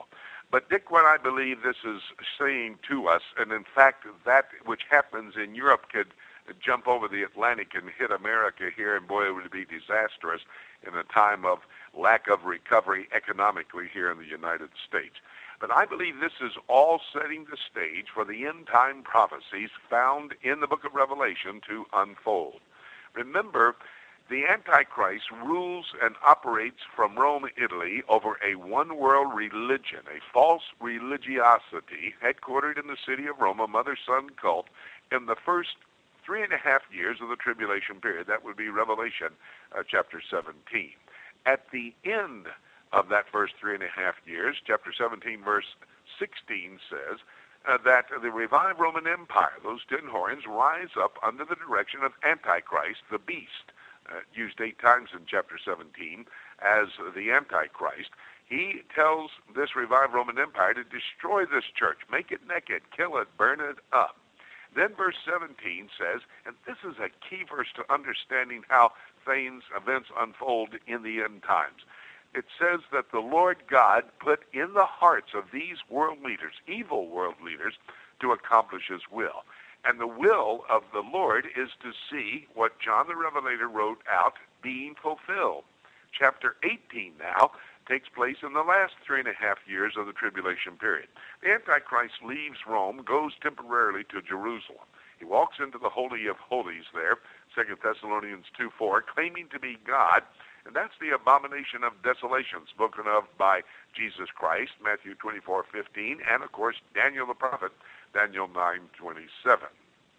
But, Dick, what I believe this is saying to us, and in fact that which happens in Europe could jump over the Atlantic and hit America here, and boy, it would be disastrous in a time of lack of recovery economically here in the United States. But I believe this is all setting the stage for the end-time prophecies found in the book of Revelation to unfold. Remember, the Antichrist rules and operates from Rome, Italy, over a one-world religion, a false religiosity headquartered in the city of Rome, a mother-son cult, in the first three and a half years of the tribulation period. That would be Revelation uh, chapter seventeen. At the end of that first three and a half years, chapter seventeen, verse sixteen says uh, that the revived Roman Empire, those ten horns, rise up under the direction of Antichrist, the beast, uh, used eight times in chapter seventeen as the Antichrist. He tells this revived Roman Empire to destroy this church, make it naked, kill it, burn it up. Then verse seventeen says, and this is a key verse to understanding how things, events unfold in the end times. It says that the Lord God put in the hearts of these world leaders, evil world leaders, to accomplish his will. And the will of the Lord is to see what John the Revelator wrote out being fulfilled. Chapter eighteen now takes place in the last three and a half years of the tribulation period. The Antichrist leaves Rome, goes temporarily to Jerusalem. He walks into the Holy of Holies there, Second Thessalonians two four, claiming to be God, and that's the abomination of desolation spoken of by Jesus Christ, Matthew twenty-four fifteen, and of course Daniel the prophet, Daniel nine twenty-seven.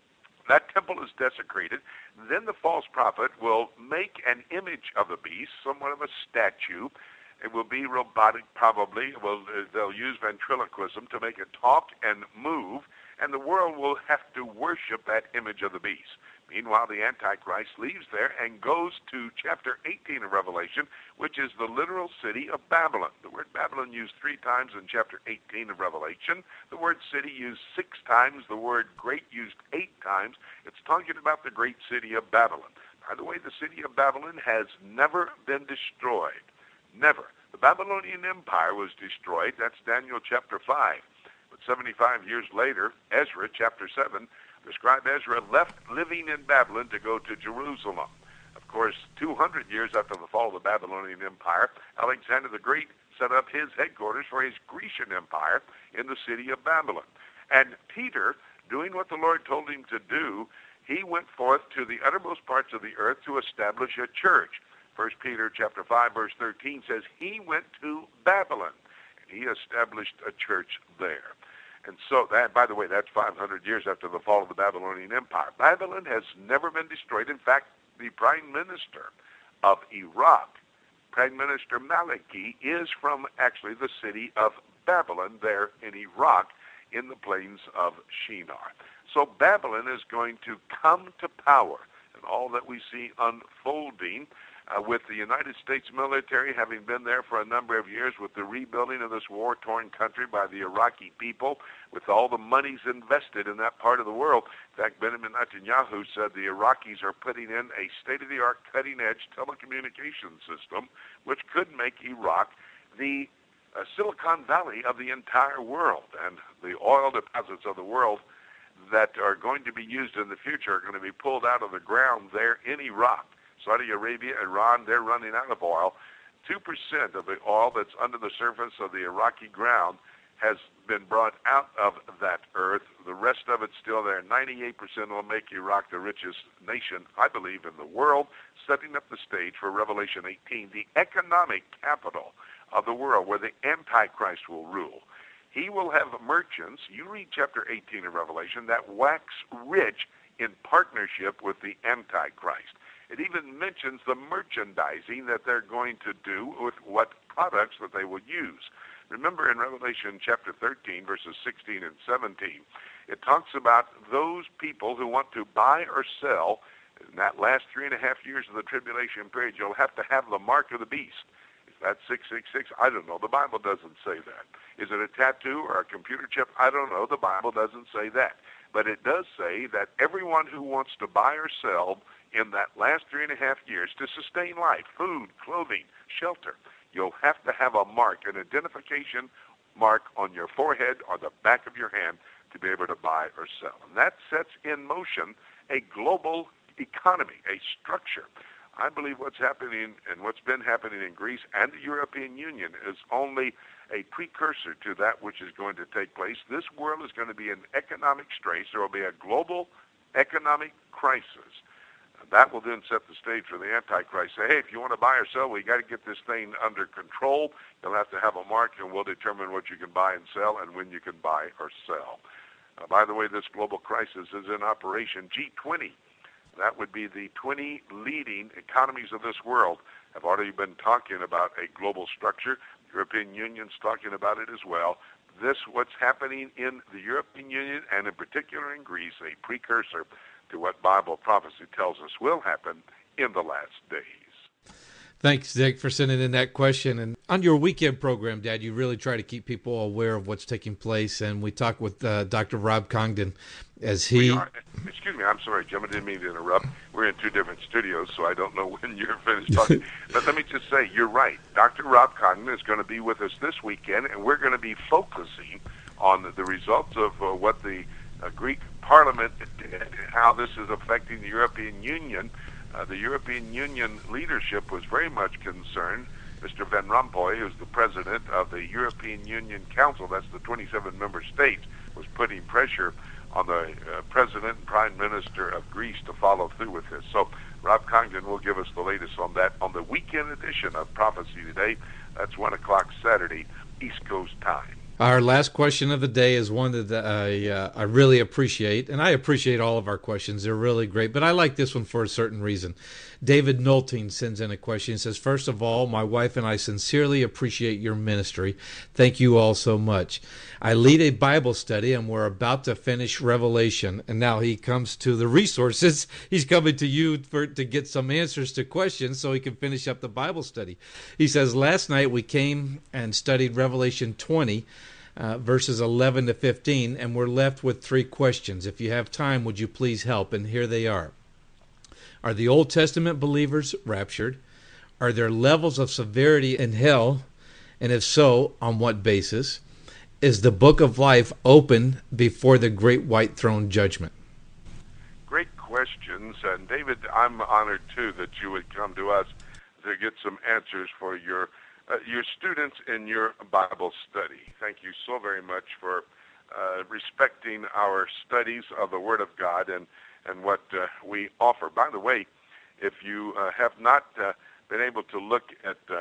That temple is desecrated. Then the false prophet will make an image of the beast, somewhat of a statue. It will be robotic, probably. Well, they'll use ventriloquism to make it talk and move, and the world will have to worship that image of the beast. Meanwhile, the Antichrist leaves there and goes to chapter eighteen of Revelation, which is the literal city of Babylon. The word Babylon used three times in chapter eighteen of Revelation. The word city used six times. The word great used eight times. It's talking about the great city of Babylon. By the way, the city of Babylon has never been destroyed. Never. The Babylonian Empire was destroyed. That's Daniel chapter five. But seventy-five years later, Ezra chapter seven, the scribe Ezra left living in Babylon to go to Jerusalem. Of course, two hundred years after the fall of the Babylonian Empire, Alexander the Great set up his headquarters for his Grecian Empire in the city of Babylon. And Peter, doing what the Lord told him to do, he went forth to the uttermost parts of the earth to establish a church. First Peter chapter five, verse thirteen says he went to Babylon, and he established a church there. And so that, by the way, that's five hundred years after the fall of the Babylonian Empire. Babylon has never been destroyed. In fact, the prime minister of Iraq, Prime Minister Maliki, is from actually the city of Babylon there in Iraq in the plains of Shinar. So Babylon is going to come to power, and all that we see unfolding Uh, with the United States military having been there for a number of years, with the rebuilding of this war-torn country by the Iraqi people, with all the monies invested in that part of the world. In fact, Benjamin Netanyahu said the Iraqis are putting in a state-of-the-art cutting-edge telecommunication system, which could make Iraq the uh, Silicon Valley of the entire world. And the oil deposits of the world that are going to be used in the future are going to be pulled out of the ground there in Iraq. Saudi Arabia, Iran, they're running out of oil. two percent of the oil that's under the surface of the Iraqi ground has been brought out of that earth. The rest of it's still there. ninety-eight percent will make Iraq the richest nation, I believe, in the world, setting up the stage for Revelation eighteen, the economic capital of the world where the Antichrist will rule. He will have merchants, you read chapter eighteen of Revelation, that wax rich in partnership with the Antichrist. It even mentions the merchandising that they're going to do with what products that they will use. Remember in Revelation chapter thirteen, verses sixteen and seventeen, it talks about those people who want to buy or sell. In that last three and a half years of the tribulation period, you'll have to have the mark of the beast. Is that six six six? I don't know. The Bible doesn't say that. Is it a tattoo or a computer chip? I don't know. The Bible doesn't say that. But it does say that everyone who wants to buy or sell in that last three and a half years to sustain life, food, clothing, shelter, you'll have to have a mark, an identification mark on your forehead or the back of your hand to be able to buy or sell. And that sets in motion a global economy, a structure. I believe what's happening and what's been happening in Greece and the European Union is only a precursor to that which is going to take place. This world is going to be in economic straits. There will be a global economic crisis. And that will then set the stage for the Antichrist. Say, hey, if you want to buy or sell, we got to get this thing under control. You'll have to have a mark, and we'll determine what you can buy and sell and when you can buy or sell. Uh, by the way, this global crisis is in Operation G twenty. That would be the twenty leading economies of this world have already been talking about a global structure. The European Union's talking about it as well. This, what's happening in the European Union and in particular in Greece, a precursor to what Bible prophecy tells us will happen in the last days. Thanks, Dick, for sending in that question. And on your weekend program, Dad, you really try to keep people aware of what's taking place. And we talked with uh, Doctor Rob Congdon as he... Are, excuse me, I'm sorry, Jim, I didn't mean to interrupt. We're in two different studios, so I don't know when you're finished talking. But let me just say, you're right. Doctor Rob Congdon is going to be with us this weekend, and we're going to be focusing on the, the results of uh, what the uh, Greek Parliament did and how this is affecting the European Union. Uh, the European Union leadership was very much concerned. Mister Van Rompuy, who's the president of the European Union Council, that's the twenty-seven member states, was putting pressure on the uh, president and prime minister of Greece to follow through with this. So Rob Congdon will give us the latest on that on the weekend edition of Prophecy Today. That's one o'clock Saturday, East Coast time. Our last question of the day is one that I uh, I really appreciate, and I appreciate all of our questions. They're really great, but I like this one for a certain reason. David Nolting sends in a question. He says, first of all, my wife and I sincerely appreciate your ministry. Thank you all so much. I lead a Bible study, and we're about to finish Revelation, and now he comes to the resources. He's coming to you for to get some answers to questions so he can finish up the Bible study. He says, last night we came and studied Revelation twenty, Uh, verses eleven to fifteen, and we're left with three questions. If you have time, would you please help? And here they are. Are the Old Testament believers raptured? Are there levels of severity in hell? And if so, on what basis? Is the book of life open before the great white throne judgment? Great questions. And David, I'm honored, too, that you would come to us to get some answers for your Uh, your students in your Bible study. Thank you so very much for uh, respecting our studies of the Word of God and, and what uh, we offer. By the way, if you uh, have not uh, been able to look at uh,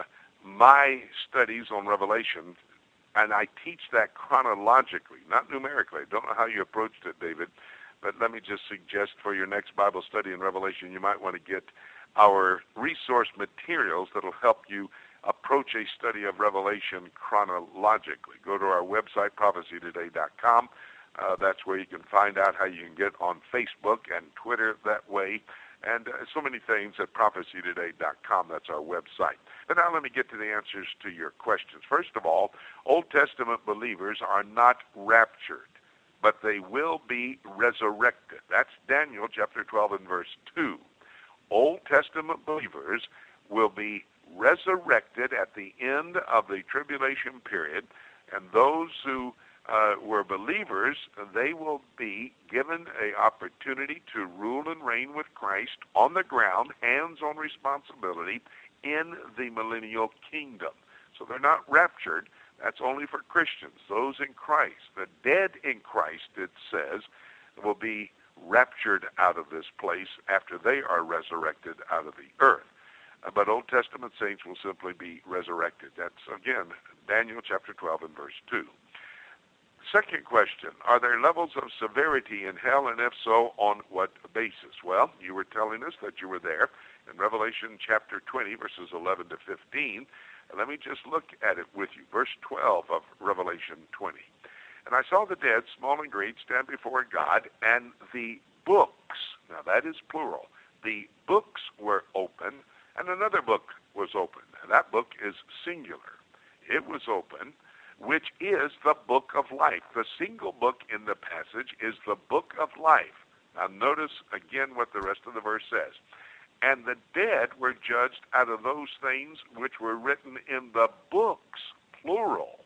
my studies on Revelation, and I teach that chronologically, not numerically. I don't know how you approached it, David, but let me just suggest for your next Bible study in Revelation, you might want to get our resource materials that will help you approach a study of Revelation chronologically. Go to our website, prophecy today dot com. Uh, that's where you can find out how you can get on Facebook and Twitter that way, and uh, so many things at prophecy today dot com. That's our website. But now let me get to the answers to your questions. First of all, Old Testament believers are not raptured, but they will be resurrected. That's Daniel chapter twelve and verse two. Old Testament believers will be resurrected at the end of the tribulation period, and those who uh, were believers, they will be given an opportunity to rule and reign with Christ on the ground, hands-on responsibility in the millennial kingdom. So they're not raptured. That's only for Christians, those in Christ. The dead in Christ, it says, will be raptured out of this place after they are resurrected out of the earth. But Old Testament saints will simply be resurrected. That's, again, Daniel chapter twelve and verse two. Second question, are there levels of severity in hell, and if so, on what basis? Well, you were telling us that you were there in Revelation chapter twenty, verses eleven to fifteen. And let me just look at it with you. Verse twelve of Revelation twenty. And I saw the dead, small and great, stand before God, and the books, now that is plural, the books were open, and another book was open. And that book is singular. It was open, which is the book of life. The single book in the passage is the book of life. Now notice again what the rest of the verse says. And the dead were judged out of those things which were written in the books, plural,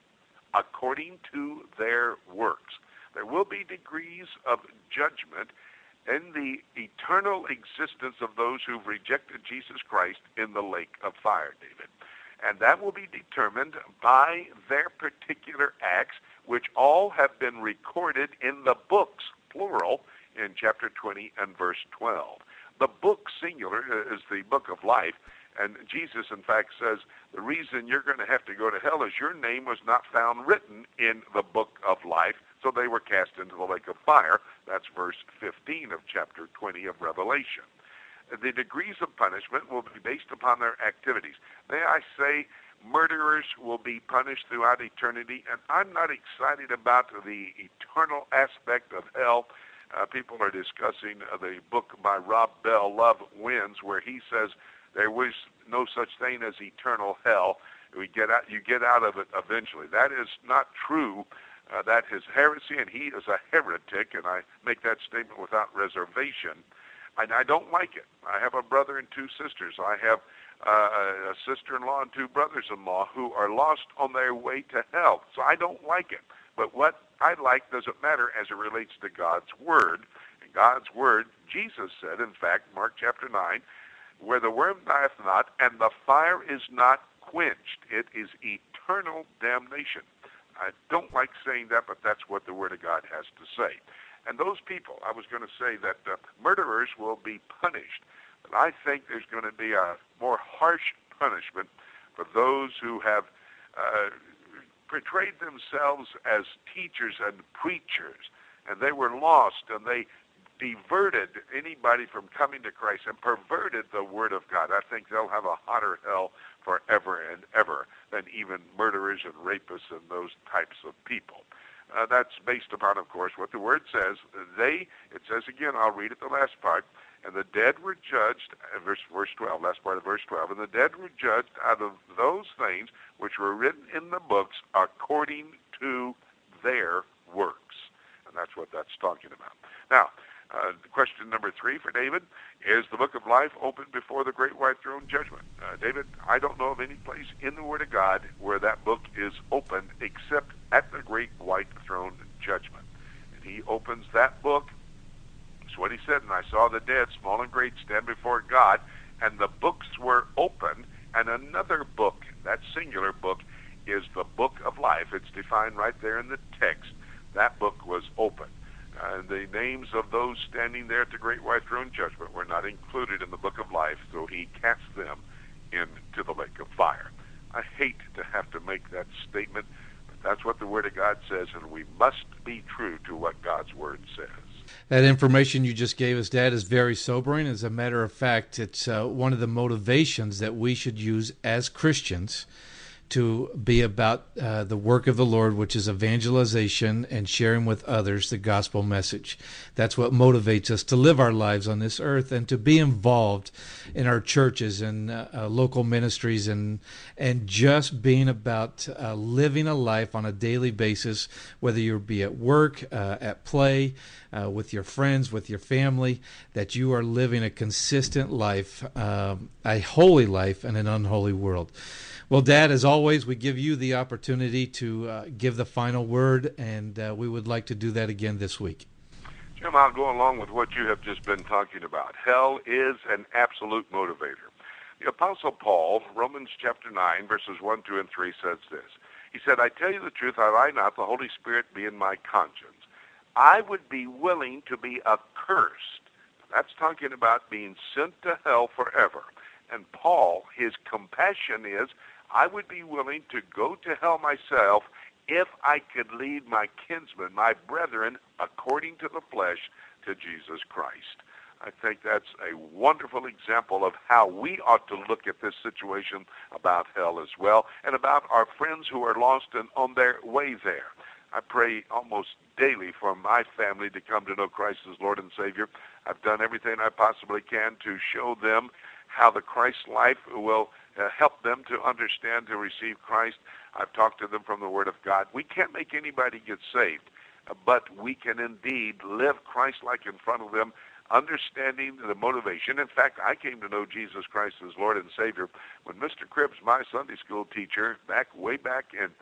according to their works. There will be degrees of judgment in the eternal existence of those who've rejected Jesus Christ in the lake of fire, David. And that will be determined by their particular acts, which all have been recorded in the books, plural, in chapter twenty and verse twelve. The book, singular, is the book of life. And Jesus, in fact, says the reason you're going to have to go to hell is your name was not found written in the book of life, so they were cast into the lake of fire. That's verse fifteen of chapter twenty of Revelation. The degrees of punishment will be based upon their activities. May I say, murderers will be punished throughout eternity, and I'm not excited about the eternal aspect of hell. Uh, people are discussing uh, the book by Rob Bell, Love Wins, where he says there was no such thing as eternal hell. We get out, you get out of it eventually. That is not true. Uh, that is heresy, and he is a heretic, and I make that statement without reservation. And I don't like it. I have a brother and two sisters. I have uh, a sister-in-law and two brothers-in-law who are lost on their way to hell. So I don't like it. But what I like doesn't matter as it relates to God's Word. And God's Word, Jesus said, in fact, Mark chapter nine, where the worm dieth not, and the fire is not quenched. It is eternal damnation. I don't like saying that, but that's what the Word of God has to say. And those people, I was going to say that uh, murderers will be punished. But I think there's going to be a more harsh punishment for those who have uh, portrayed themselves as teachers and preachers, and they were lost, and they diverted anybody from coming to Christ and perverted the Word of God. I think they'll have a hotter hell forever and ever than even murderers and rapists and those types of people. Uh, that's based upon, of course, what the Word says. They, it says again, I'll read it the last part, and the dead were judged, uh, verse, verse twelve, last part of verse twelve, and the dead were judged out of those things which were written in the books according to their works. And that's what that's talking about. Now, uh, question number three for David, is the book of life open before the great white throne judgment? Uh, David, I don't know of any place in the Word of God where that book is open except at the great white throne judgment. And he opens that book. That's what he said, and I saw the dead, small and great, stand before God, and the books were open, and another book, that singular book, is the book of life. It's defined right there in the text. That book was open. Uh, the names of those standing there at the great white throne judgment were not included in the book of life, so he cast them into the lake of fire. I hate to have to make that statement, but that's what the Word of God says, and we must be true to what God's Word says. That information you just gave us, Dad, is very sobering. As a matter of fact, it's uh, one of the motivations that we should use as Christians to be about uh, the work of the Lord, which is evangelization and sharing with others the gospel message. That's what motivates us to live our lives on this earth and to be involved in our churches and uh, uh, local ministries and and just being about uh, living a life on a daily basis, whether you be at work, uh, at play, uh, with your friends, with your family, that you are living a consistent life, uh, a holy life in an unholy world. Well, Dad, as always, we give you the opportunity to uh, give the final word, and uh, we would like to do that again this week. Jim, I'll go along with what you have just been talking about. Hell is an absolute motivator. The Apostle Paul, Romans chapter nine, verses one, two, and three, says this. He said, I tell you the truth, I lie not, the Holy Spirit be in my conscience. I would be willing to be accursed. That's talking about being sent to hell forever. And Paul, his compassion is, I would be willing to go to hell myself if I could lead my kinsmen, my brethren, according to the flesh, to Jesus Christ. I think that's a wonderful example of how we ought to look at this situation about hell as well, and about our friends who are lost and on their way there. I pray almost daily for my family to come to know Christ as Lord and Savior. I've done everything I possibly can to show them how the Christ life will uh, help them to understand, to receive Christ. I've talked to them from the Word of God. We can't make anybody get saved, uh, but we can indeed live Christ-like in front of them, understanding the motivation. In fact, I came to know Jesus Christ as Lord and Savior when Mister Cribbs, my Sunday school teacher, back way back in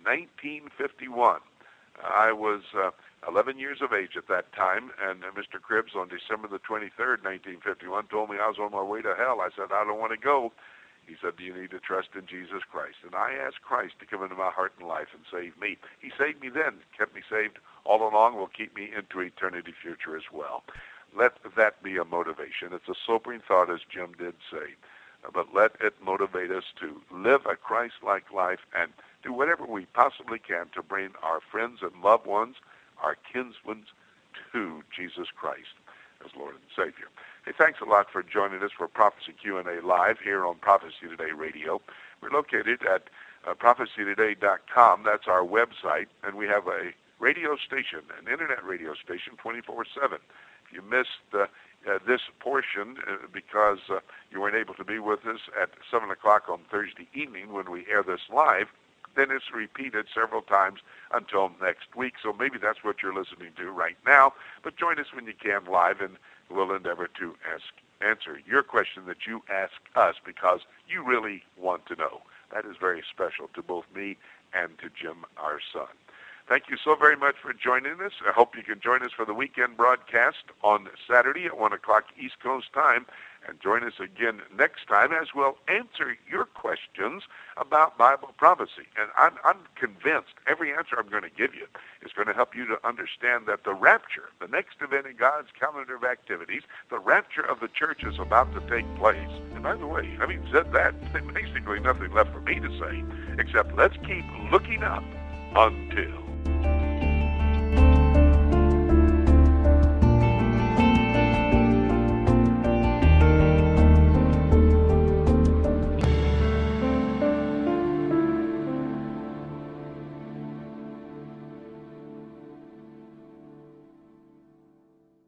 nineteen fifty-one. I was uh, eleven years of age at that time, and uh, Mister Cribbs on December the twenty-third, nineteen fifty-one, told me I was on my way to hell. I said, I don't want to go. He said, do you need to trust in Jesus Christ? And I asked Christ to come into my heart and life and save me. He saved me then, kept me saved all along, will keep me into eternity future as well. Let that be a motivation. It's a sobering thought, as Jim did say, but let it motivate us to live a Christ-like life and do whatever we possibly can to bring our friends and loved ones, our kinsmen, to Jesus Christ as Lord and Savior. Hey, thanks a lot for joining us for Prophecy Q and A Live here on Prophecy Today Radio. We're located at uh, prophecy today dot com. That's our website, and we have a radio station, an internet radio station, twenty-four seven. If you missed uh, uh, this portion uh, because uh, you weren't able to be with us at seven o'clock on Thursday evening when we air this live, then it's repeated several times until next week. So maybe that's what you're listening to right now. But join us when you can live, and we'll endeavor to ask, answer your question that you ask us because you really want to know. That is very special to both me and to Jim, our son. Thank you so very much for joining us. I hope you can join us for the weekend broadcast on Saturday at one o'clock East Coast time. And join us again next time as we'll answer your questions about Bible prophecy. And I'm, I'm convinced every answer I'm going to give you is going to help you to understand that the rapture, the next event in God's calendar of activities, the rapture of the church is about to take place. And by the way, having said that, there's basically nothing left for me to say except let's keep looking up until